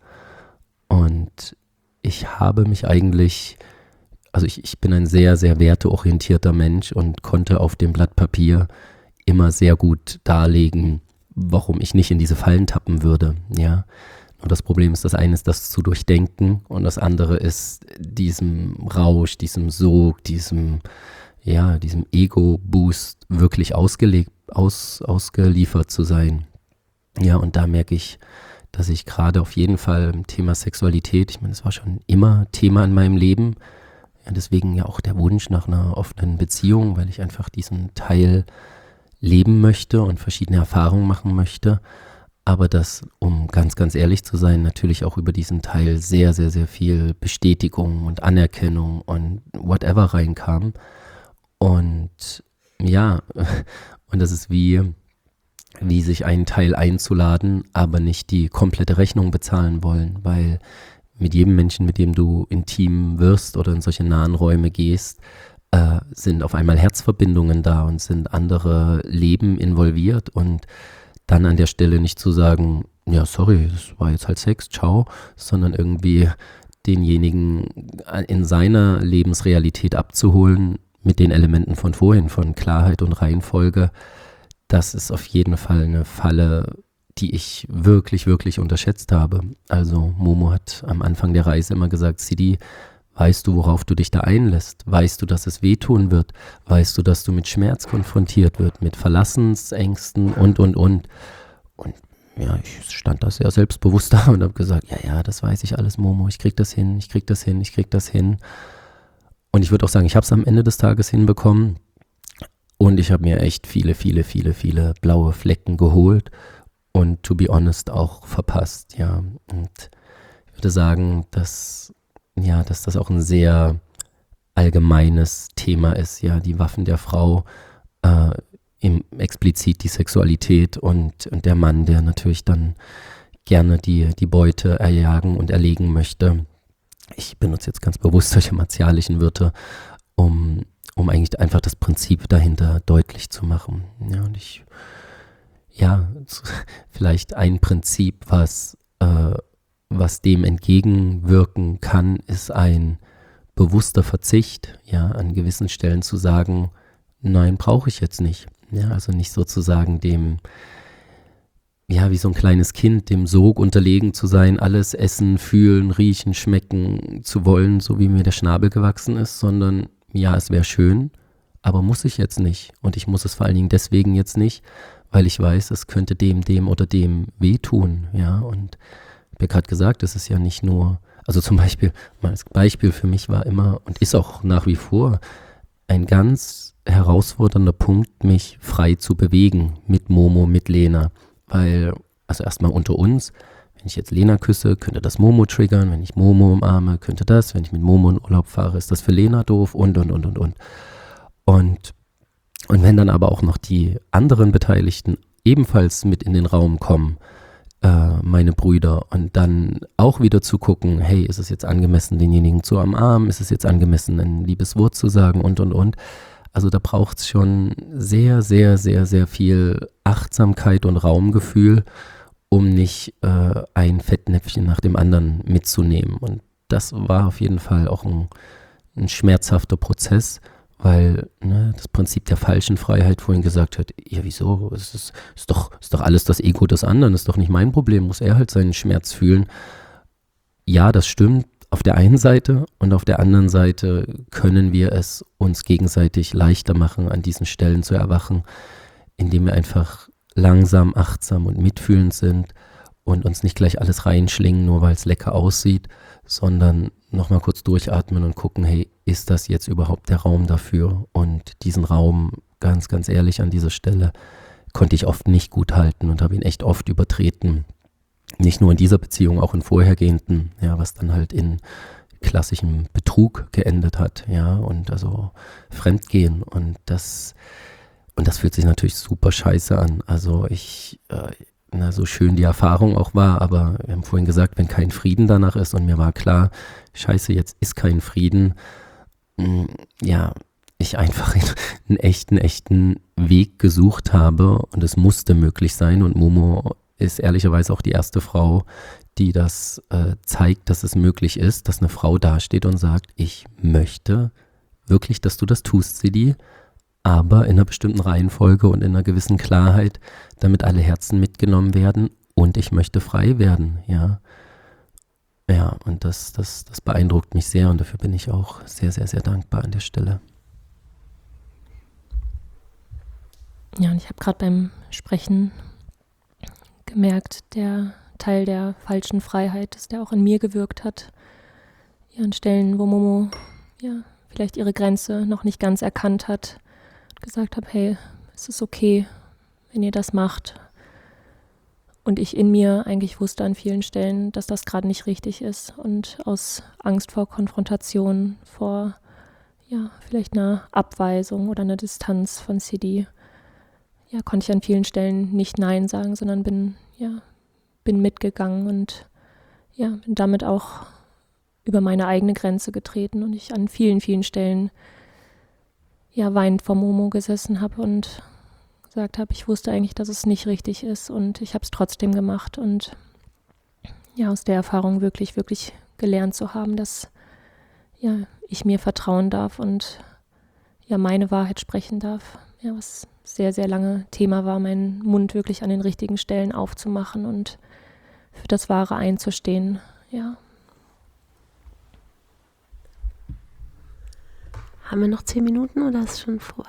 A: Und ich habe mich eigentlich... Also ich bin ein sehr, sehr werteorientierter Mensch und konnte auf dem Blatt Papier immer sehr gut darlegen, warum ich nicht in diese Fallen tappen würde. Ja. Und das Problem ist, das eine ist das zu durchdenken und das andere ist diesem Rausch, diesem Sog, diesem Ego-Boost wirklich ausgeliefert zu sein. Ja, und da merke ich, dass ich gerade auf jeden Fall im Thema Sexualität, ich meine, das war schon immer Thema in meinem Leben, ja, deswegen ja auch der Wunsch nach einer offenen Beziehung, weil ich einfach diesen Teil leben möchte und verschiedene Erfahrungen machen möchte. Aber dass, um ganz, ganz ehrlich zu sein, natürlich auch über diesen Teil sehr, sehr, sehr viel Bestätigung und Anerkennung und whatever reinkam. Und ja, und das ist wie sich einen Teil einzuladen, aber nicht die komplette Rechnung bezahlen wollen, weil mit jedem Menschen, mit dem du intim wirst oder in solche nahen Räume gehst, sind auf einmal Herzverbindungen da und sind andere Leben involviert und dann an der Stelle nicht zu sagen, ja, sorry, das war jetzt halt Sex, ciao, sondern irgendwie denjenigen in seiner Lebensrealität abzuholen mit den Elementen von vorhin, von Klarheit und Reihenfolge. Das ist auf jeden Fall eine Falle, die ich wirklich, wirklich unterschätzt habe. Also Momo hat am Anfang der Reise immer gesagt, Sidi, weißt du, worauf du dich da einlässt? Weißt du, dass es wehtun wird? Weißt du, dass du mit Schmerz konfrontiert wird, mit Verlassensängsten und. Und ja, ich stand da sehr selbstbewusst da und habe gesagt, ja, das weiß ich alles, Momo, ich krieg das hin. Und ich würde auch sagen, ich habe es am Ende des Tages hinbekommen und ich habe mir echt viele blaue Flecken geholt und to be honest auch verpasst, ja. Und ich würde sagen, dass das auch ein sehr allgemeines Thema ist, ja, die Waffen der Frau, explizit die Sexualität und der Mann, der natürlich dann gerne die Beute erjagen und erlegen möchte. Ich benutze jetzt ganz bewusst solche martialischen Wörter, um eigentlich einfach das Prinzip dahinter deutlich zu machen. Ja, und vielleicht ein Prinzip, was dem entgegenwirken kann, ist ein bewusster Verzicht, ja, an gewissen Stellen zu sagen, nein, brauche ich jetzt nicht. Ja, also nicht sozusagen dem, ja, wie so ein kleines Kind, dem Sog unterlegen zu sein, alles essen, fühlen, riechen, schmecken zu wollen, so wie mir der Schnabel gewachsen ist, sondern ja, es wäre schön, aber muss ich jetzt nicht. Und ich muss es vor allen Dingen deswegen jetzt nicht, weil ich weiß, es könnte dem oder dem wehtun, ja. Und ich habe ja gerade gesagt, es ist ja nicht nur, also zum Beispiel, mal als Beispiel für mich war immer und ist auch nach wie vor ein ganz herausfordernder Punkt, mich frei zu bewegen mit Momo, mit Lena. Weil, also erstmal unter uns, wenn ich jetzt Lena küsse, könnte das Momo triggern, wenn ich Momo umarme, könnte das, wenn ich mit Momo in Urlaub fahre, ist das für Lena doof und. Und wenn dann aber auch noch die anderen Beteiligten ebenfalls mit in den Raum kommen, meine Brüder, und dann auch wieder zu gucken, hey, ist es jetzt angemessen, denjenigen zu umarmen, ist es jetzt angemessen, ein liebes Wort zu sagen und. Also da braucht es schon sehr, sehr, sehr, sehr viel Achtsamkeit und Raumgefühl, um nicht ein Fettnäpfchen nach dem anderen mitzunehmen. Und das war auf jeden Fall auch ein schmerzhafter Prozess, weil das Prinzip der falschen Freiheit vorhin gesagt hat, ja wieso, es ist doch alles das Ego des anderen, ist doch nicht mein Problem, muss er halt seinen Schmerz fühlen. Ja, das stimmt. Auf der einen Seite und auf der anderen Seite können wir es uns gegenseitig leichter machen, an diesen Stellen zu erwachen, indem wir einfach langsam, achtsam und mitfühlend sind und uns nicht gleich alles reinschlingen, nur weil es lecker aussieht, sondern nochmal kurz durchatmen und gucken, hey, ist das jetzt überhaupt der Raum dafür? Und diesen Raum, ganz, ganz ehrlich an dieser Stelle, konnte ich oft nicht gut halten und habe ihn echt oft übertreten. Nicht nur in dieser Beziehung, auch in vorhergehenden, ja, was dann halt in klassischem Betrug geendet hat, ja, und also Fremdgehen und das fühlt sich natürlich super scheiße an. Also so schön die Erfahrung auch war, aber wir haben vorhin gesagt, wenn kein Frieden danach ist und mir war klar, scheiße, jetzt ist kein Frieden, ja, ich einfach einen echten Weg gesucht habe und es musste möglich sein und Momo ist ehrlicherweise auch die erste Frau, die das zeigt, dass es möglich ist, dass eine Frau dasteht und sagt, ich möchte wirklich, dass du das tust, Sidi, aber in einer bestimmten Reihenfolge und in einer gewissen Klarheit, damit alle Herzen mitgenommen werden und ich möchte frei werden, ja. Ja, und das beeindruckt mich sehr und dafür bin ich auch sehr, sehr, sehr dankbar an der Stelle.
C: Ja, und ich habe gerade beim Sprechen gemerkt, der Teil der falschen Freiheit, dass der auch in mir gewirkt hat. Ja, an Stellen, wo Momo ja vielleicht ihre Grenze noch nicht ganz erkannt hat, gesagt habe, hey, es ist okay, wenn ihr das macht. Und ich in mir eigentlich wusste an vielen Stellen, dass das gerade nicht richtig ist. Und aus Angst vor Konfrontation, vor ja vielleicht einer Abweisung oder einer Distanz von Sidi, ja, konnte ich an vielen Stellen nicht Nein sagen, sondern bin mitgegangen und ja, bin damit auch über meine eigene Grenze getreten und ich an vielen, vielen Stellen ja weinend vor Momo gesessen habe und gesagt habe, ich wusste eigentlich, dass es nicht richtig ist und ich habe es trotzdem gemacht und ja, aus der Erfahrung wirklich, wirklich gelernt zu haben, dass ja, ich mir vertrauen darf und ja, meine Wahrheit sprechen darf. Ja, was sehr, sehr lange Thema war, meinen Mund wirklich an den richtigen Stellen aufzumachen und für das Wahre einzustehen. Ja.
B: Haben wir noch 10 Minuten oder ist es schon vorbei?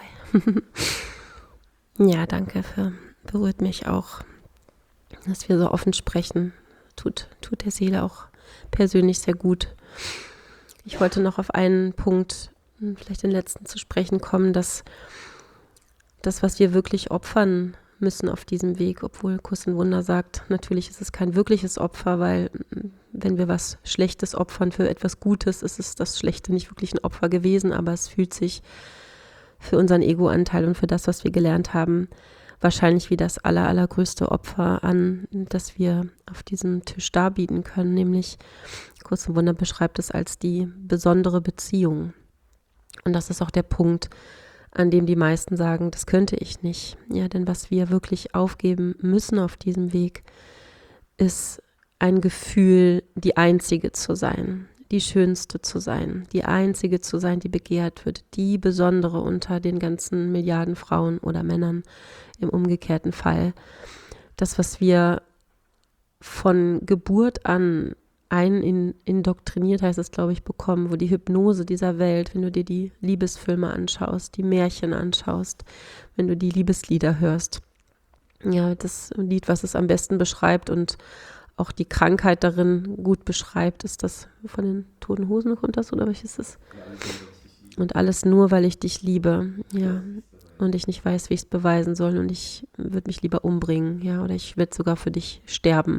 B: Ja, danke. Berührt mich auch, dass wir so offen sprechen. Tut der Seele auch persönlich sehr gut. Ich wollte noch auf einen Punkt, vielleicht den letzten zu sprechen kommen, dass das, was wir wirklich opfern müssen auf diesem Weg, obwohl Kurs in Wunder sagt, natürlich ist es kein wirkliches Opfer, weil wenn wir was Schlechtes opfern für etwas Gutes, ist es das Schlechte nicht wirklich ein Opfer gewesen, aber es fühlt sich für unseren Ego-Anteil und für das, was wir gelernt haben, wahrscheinlich wie das allergrößte Opfer an, das wir auf diesem Tisch darbieten können, nämlich Kurs in Wunder beschreibt es als die besondere Beziehung. Und das ist auch der Punkt, an dem die meisten sagen, das könnte ich nicht. Ja, denn was wir wirklich aufgeben müssen auf diesem Weg, ist ein Gefühl, die Einzige zu sein, die Schönste zu sein, die Einzige zu sein, die begehrt wird, die Besondere unter den ganzen Milliarden Frauen oder Männern im umgekehrten Fall. Das, was wir von Geburt an indoktriniert, heißt es, glaube ich, bekommen, wo die Hypnose dieser Welt, wenn du dir die Liebesfilme anschaust, die Märchen anschaust, wenn du die Liebeslieder hörst. Ja, das Lied, was es am besten beschreibt und auch die Krankheit darin gut beschreibt, ist das von den Toten Hosen, kommt das, oder welches ist es? Und alles nur, weil ich dich liebe, ja. Und ich nicht weiß, wie ich es beweisen soll und ich würde mich lieber umbringen, ja, oder ich würde sogar für dich sterben.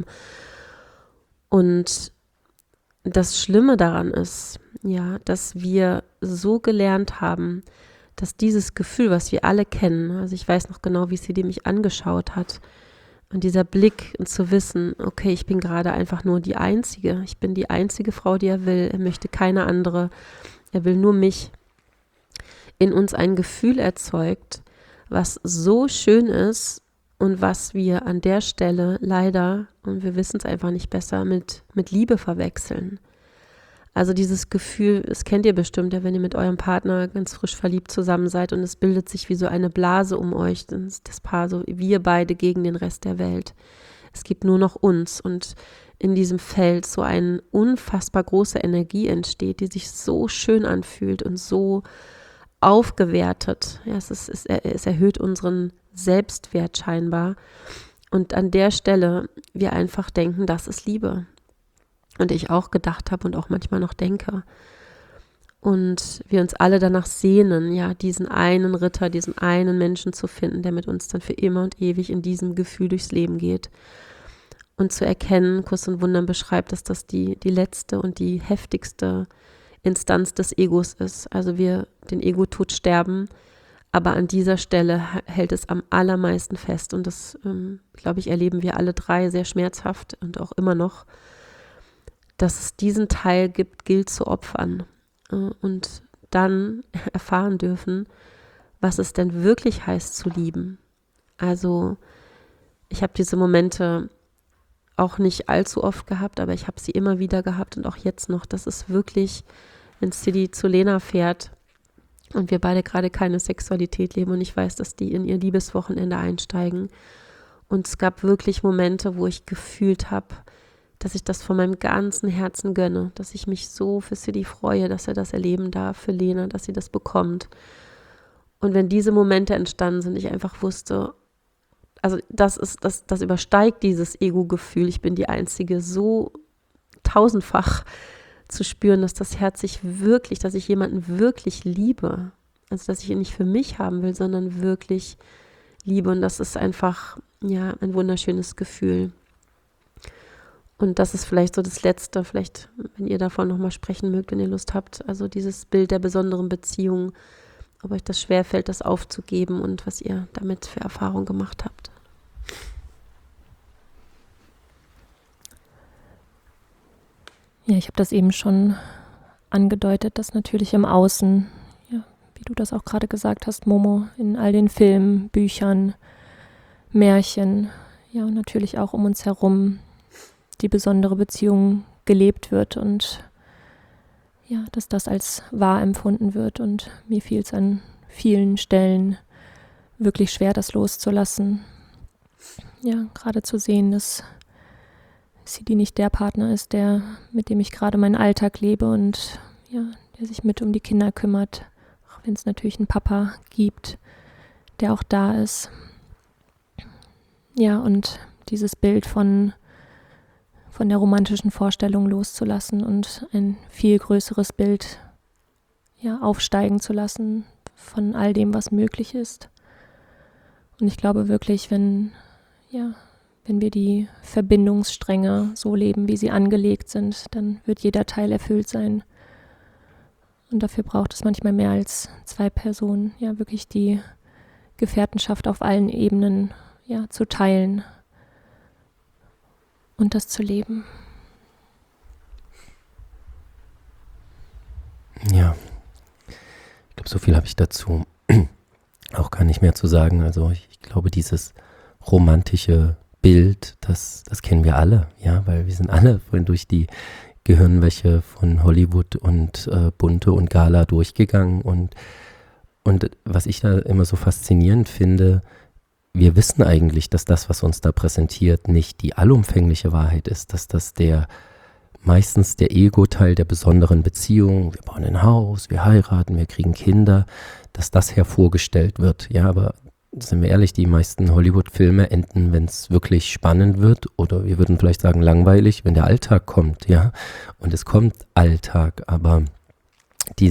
B: Und das Schlimme daran ist, ja, dass wir so gelernt haben, dass dieses Gefühl, was wir alle kennen, also ich weiß noch genau, wie Sidi mich angeschaut hat, und dieser Blick und zu wissen, okay, ich bin gerade einfach nur die Einzige, ich bin die einzige Frau, die er will, er möchte keine andere, er will nur mich, in uns ein Gefühl erzeugt, was so schön ist und was wir an der Stelle leider, und wir wissen es einfach nicht besser, mit Liebe verwechseln. Also dieses Gefühl, das kennt ihr bestimmt, ja, wenn ihr mit eurem Partner ganz frisch verliebt zusammen seid und es bildet sich wie so eine Blase um euch, dann ist das Paar so, wir beide gegen den Rest der Welt. Es gibt nur noch uns und in diesem Feld so eine unfassbar große Energie entsteht, die sich so schön anfühlt und so aufgewertet. Ja, es erhöht unseren Selbstwert scheinbar. Und an der Stelle wir einfach denken, das ist Liebe. Und ich auch gedacht habe und auch manchmal noch denke. Und wir uns alle danach sehnen, ja, diesen einen Ritter, diesen einen Menschen zu finden, der mit uns dann für immer und ewig in diesem Gefühl durchs Leben geht. Und zu erkennen, Kurs in Wundern beschreibt, dass das die letzte und die heftigste Instanz des Egos ist. Also wir den Ego-Tod sterben, aber an dieser Stelle hält es am allermeisten fest. Und das, glaube ich, erleben wir alle drei sehr schmerzhaft und auch immer noch, dass es diesen Teil gibt, gilt zu opfern und dann erfahren dürfen, was es denn wirklich heißt zu lieben. Also ich habe diese Momente auch nicht allzu oft gehabt, aber ich habe sie immer wieder gehabt und auch jetzt noch. Das ist wirklich, wenn Sidi zu Lena fährt und wir beide gerade keine Sexualität leben und ich weiß, dass die in ihr Liebeswochenende einsteigen. Und es gab wirklich Momente, wo ich gefühlt habe, dass ich das von meinem ganzen Herzen gönne, dass ich mich so für Sidi freue, dass er das erleben darf, für Lena, dass sie das bekommt. Und wenn diese Momente entstanden sind, ich einfach wusste, also das übersteigt dieses Ego-Gefühl, ich bin die Einzige, so tausendfach zu spüren, dass das Herz sich wirklich, dass ich jemanden wirklich liebe, also dass ich ihn nicht für mich haben will, sondern wirklich liebe und das ist einfach, ja, ein wunderschönes Gefühl. Und das ist vielleicht so das Letzte, vielleicht, wenn ihr davon nochmal sprechen mögt, wenn ihr Lust habt, also dieses Bild der besonderen Beziehung, ob euch das schwerfällt, das aufzugeben und was ihr damit für Erfahrungen gemacht habt.
C: Ja, ich habe das eben schon angedeutet, dass natürlich im Außen, ja, wie du das auch gerade gesagt hast, Momo, in all den Filmen, Büchern, Märchen, ja, und natürlich auch um uns herum die besondere Beziehung gelebt wird und ja, dass das als wahr empfunden wird. Und mir fiel es an vielen Stellen wirklich schwer, das loszulassen. Ja, gerade zu sehen, dass Sidi nicht der Partner ist, mit dem ich gerade meinen Alltag lebe und ja, der sich mit um die Kinder kümmert, auch wenn es natürlich einen Papa gibt, der auch da ist. Ja, und dieses Bild von der romantischen Vorstellung loszulassen und ein viel größeres Bild ja, aufsteigen zu lassen von all dem, was möglich ist. Und ich glaube wirklich, wenn wir die Verbindungsstränge so leben, wie sie angelegt sind, dann wird jeder Teil erfüllt sein. Und dafür braucht es manchmal mehr als 2 Personen, ja, wirklich die Gefährtenschaft auf allen Ebenen ja, zu teilen und das zu leben.
A: Ja, ich glaube, so viel habe ich dazu auch gar nicht mehr zu sagen. Also ich glaube, dieses romantische Bild, das kennen wir alle, ja, weil wir sind alle durch die Gehirnwäsche von Hollywood und Bunte und Gala durchgegangen und was ich da immer so faszinierend finde, wir wissen eigentlich, dass das, was uns da präsentiert, nicht die allumfängliche Wahrheit ist, dass das meistens der Ego-Teil der besonderen Beziehung, wir bauen ein Haus, wir heiraten, wir kriegen Kinder, dass das hervorgestellt wird. Ja, aber sind wir ehrlich, die meisten Hollywood-Filme enden, wenn es wirklich spannend wird oder wir würden vielleicht sagen langweilig, wenn der Alltag kommt, ja. Und es kommt Alltag, aber ich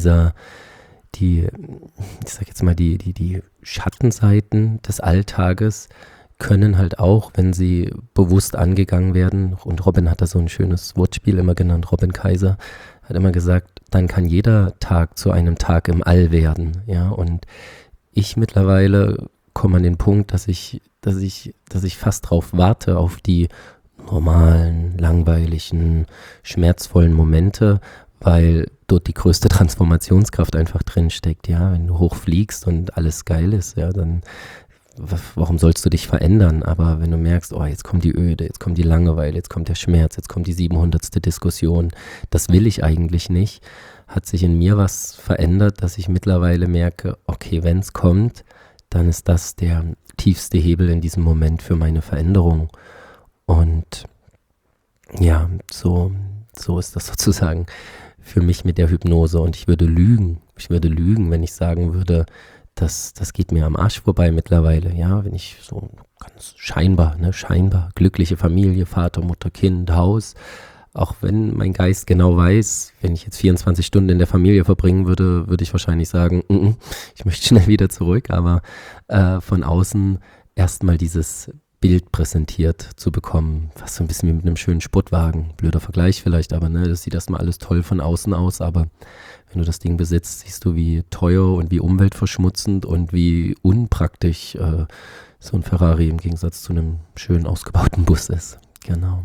A: sag jetzt mal, die Schattenseiten des Alltages können halt auch, wenn sie bewusst angegangen werden, und Robin hat da so ein schönes Wortspiel immer genannt, Robin Kaiser hat immer gesagt, dann kann jeder Tag zu einem Tag im All werden, ja, und ich mittlerweile komme an den Punkt, dass ich fast drauf warte, auf die normalen, langweiligen, schmerzvollen Momente, weil dort die größte Transformationskraft einfach drin steckt, ja, wenn du hochfliegst und alles geil ist, ja, dann warum sollst du dich verändern? Aber wenn du merkst, oh, jetzt kommt die Öde, jetzt kommt die Langeweile, jetzt kommt der Schmerz, jetzt kommt die 700. Diskussion, das will ich eigentlich nicht, hat sich in mir was verändert, dass ich mittlerweile merke, okay, wenn es kommt, dann ist das der tiefste Hebel in diesem Moment für meine Veränderung. Und ja, so ist das sozusagen für mich mit der Hypnose. Und ich würde lügen, wenn ich sagen würde, das geht mir am Arsch vorbei mittlerweile, ja, wenn ich so ganz scheinbar glückliche Familie, Vater, Mutter, Kind, Haus, auch wenn mein Geist genau weiß, wenn ich jetzt 24 Stunden in der Familie verbringen würde, würde ich wahrscheinlich sagen, ich möchte schnell wieder zurück, aber von außen erstmal dieses Bild präsentiert zu bekommen, fast so ein bisschen wie mit einem schönen Sportwagen, blöder Vergleich vielleicht, aber das sieht erstmal alles toll von außen aus, aber wenn du das Ding besitzt, siehst du, wie teuer und wie umweltverschmutzend und wie unpraktisch so ein Ferrari im Gegensatz zu einem schön ausgebauten Bus ist. Genau.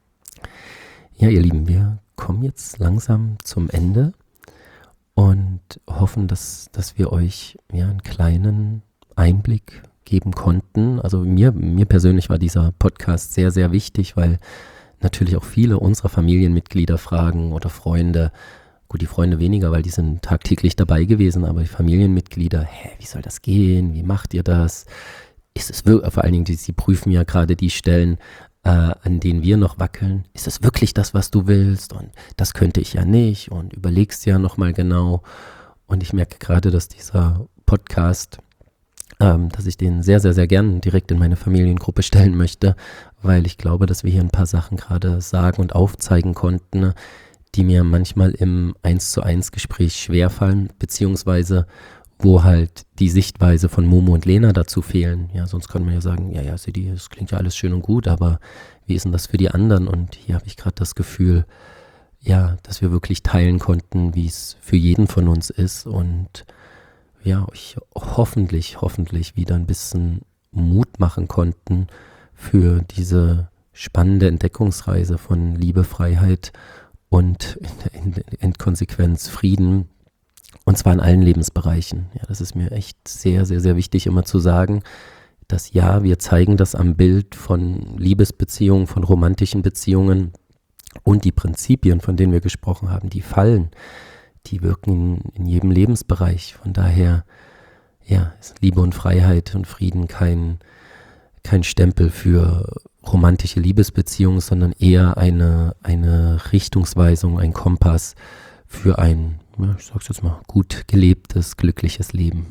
A: Ja, ihr Lieben, wir kommen jetzt langsam zum Ende und hoffen, dass wir euch einen kleinen Einblick geben konnten. Also mir persönlich war dieser Podcast sehr, sehr wichtig, weil natürlich auch viele unserer Familienmitglieder fragen oder Freunde, gut, die Freunde weniger, weil die sind tagtäglich dabei gewesen, aber die Familienmitglieder, wie soll das gehen? Wie macht ihr das? Ist es wirklich, vor allen Dingen, sie prüfen ja gerade die Stellen, an denen wir noch wackeln. Ist es wirklich das, was du willst? Und das könnte ich ja nicht und überlegst ja nochmal genau. Und ich merke gerade, dass dieser Podcast, dass ich den sehr, sehr, sehr gern direkt in meine Familiengruppe stellen möchte, weil ich glaube, dass wir hier ein paar Sachen gerade sagen und aufzeigen konnten, die mir manchmal im 1:1 Gespräch schwerfallen, beziehungsweise wo halt die Sichtweise von Momo und Lena dazu fehlen. Ja, sonst kann man ja sagen, ja, Sidi, das klingt ja alles schön und gut, aber wie ist denn das für die anderen? Und hier habe ich gerade das Gefühl, ja, dass wir wirklich teilen konnten, wie es für jeden von uns ist und ja, euch hoffentlich wieder ein bisschen Mut machen konnten für diese spannende Entdeckungsreise von Liebe, Freiheit und in Konsequenz Frieden. Und zwar in allen Lebensbereichen. Ja, das ist mir echt sehr, sehr, sehr wichtig immer zu sagen. dass ja, wir zeigen das am Bild von Liebesbeziehungen, von romantischen Beziehungen und die Prinzipien, von denen wir gesprochen haben, die fallen, die wirken in jedem Lebensbereich. Von daher, ja, ist Liebe und Freiheit und Frieden kein Stempel für romantische Liebesbeziehungen, sondern eher eine Richtungsweisung, ein Kompass für ein, ja, ich sag's jetzt mal, gut gelebtes, glückliches Leben.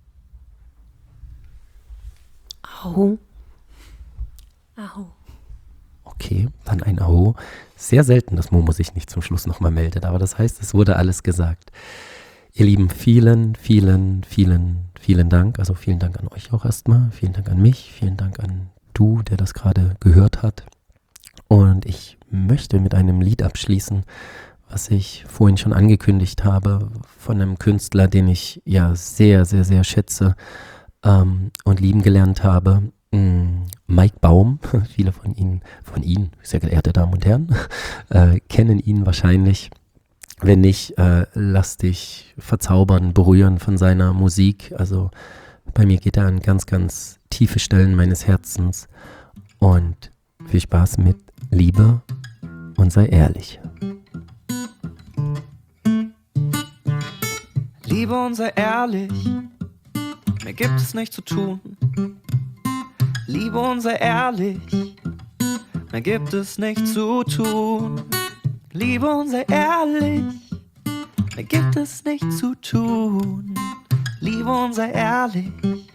B: Au.
C: Au.
A: Okay, dann ein Aho. Sehr selten, dass Momo sich nicht zum Schluss nochmal meldet, aber das heißt, es wurde alles gesagt. Ihr Lieben, vielen, vielen, vielen, vielen Dank. Also vielen Dank an euch auch erstmal. Vielen Dank an mich. Vielen Dank an du, der das gerade gehört hat. Und ich möchte mit einem Lied abschließen, was ich vorhin schon angekündigt habe, von einem Künstler, den ich ja sehr, sehr, sehr schätze und lieben gelernt habe. Mike Baum, viele von Ihnen, sehr geehrte Damen und Herren, kennen ihn wahrscheinlich. Wenn nicht, lass dich verzaubern, berühren von seiner Musik. Also bei mir geht er an ganz, ganz tiefe Stellen meines Herzens. Und viel Spaß mit Liebe und sei ehrlich.
D: Liebe und sei ehrlich, mir gibt es nichts zu tun. Liebe und sei ehrlich, mir gibt es nichts zu tun. Liebe und sei ehrlich, mir gibt es nichts zu tun. Liebe und sei ehrlich.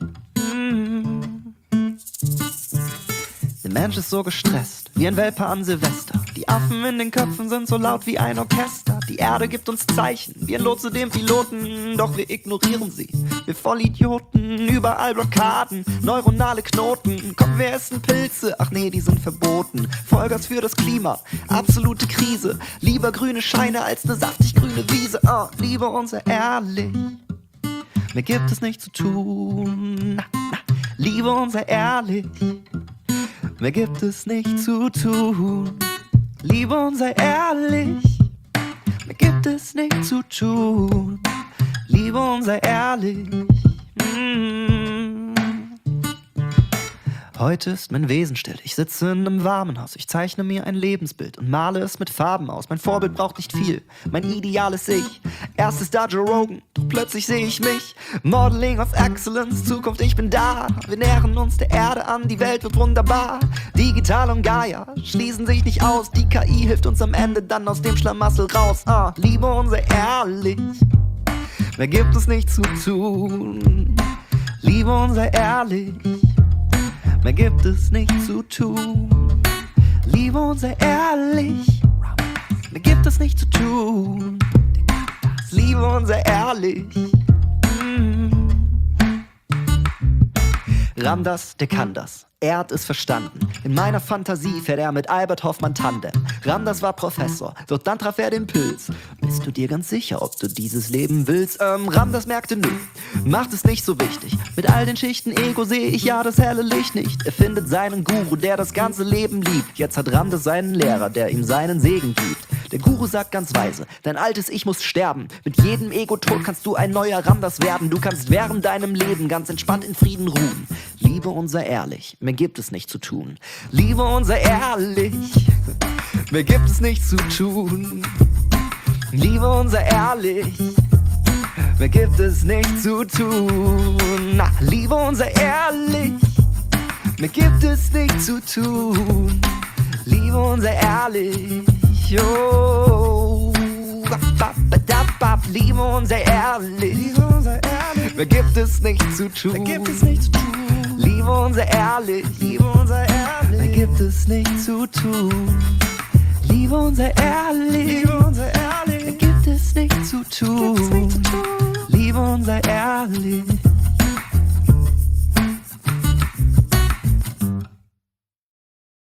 D: Der Mensch ist so gestresst, wie ein Welpe an Silvester. Die Affen in den Köpfen sind so laut wie ein Orchester. Die Erde gibt uns Zeichen, wie ein Lotse dem Piloten. Doch wir ignorieren sie, wir Vollidioten. Überall Blockaden, neuronale Knoten. Komm, wir essen Pilze, ach nee, die sind verboten. Vollgas für das Klima, absolute Krise. Lieber grüne Scheine als ne saftig grüne Wiese. Liebe und sei ehrlich, mir gibt es nichts zu tun. Liebe und sei ehrlich, mir gibt es nichts zu tun. Liebe und sei ehrlich, mir gibt es nichts zu tun. Liebe und sei ehrlich. Heute ist mein Wesen still, ich sitze in einem warmen Haus. Ich zeichne mir ein Lebensbild und male es mit Farben aus. Mein Vorbild braucht nicht viel, mein Ideal ist ich. Erst ist da Joe Rogan, doch plötzlich sehe ich mich. Modeling of Excellence, Zukunft, ich bin da. Wir nähern uns der Erde an, die Welt wird wunderbar. Digital und Gaia schließen sich nicht aus. Die KI hilft uns am Ende dann aus dem Schlamassel raus. Liebe und sei ehrlich, mir gibt es nichts zu tun. Liebe und sei ehrlich, mir gibt es nichts zu tun. Liebe und sei ehrlich, mir gibt es nichts zu tun. Liebe und sei ehrlich. Ramdas, der kann das. Er hat es verstanden. In meiner Fantasie fährt er mit Albert Hoffmann Tandem. Ramdas war Professor, doch dann traf er den Pilz. Bist du dir ganz sicher, ob du dieses Leben willst? Ramdas merkte, nö, macht es nicht so wichtig. Mit all den Schichten Ego sehe ich ja das helle Licht nicht. Er findet seinen Guru, der das ganze Leben liebt. Jetzt hat Ramdas seinen Lehrer, der ihm seinen Segen gibt. Der Guru sagt ganz weise, dein altes Ich muss sterben. Mit jedem Ego-Tod kannst du ein neuer Ramdas werden. Du kannst während deinem Leben ganz entspannt in Frieden ruhen. Liebe und sei ehrlich, mir gibt es nichts zu tun. Liebe und sei ehrlich, mir gibt es nichts zu tun. Liebe und sei ehrlich, mir gibt es nichts zu tun. Liebe und sei ehrlich, mir gibt es nichts zu tun. Liebe und sei ehrlich, yo. Liebe und sei ehrlich, mir gibt es nichts zu tun. Liebe und sei ehrlich, mir gibt es nichts zu tun. Liebe und sei ehrlich, mir gibt es nichts zu tun. Liebe und sei ehrlich.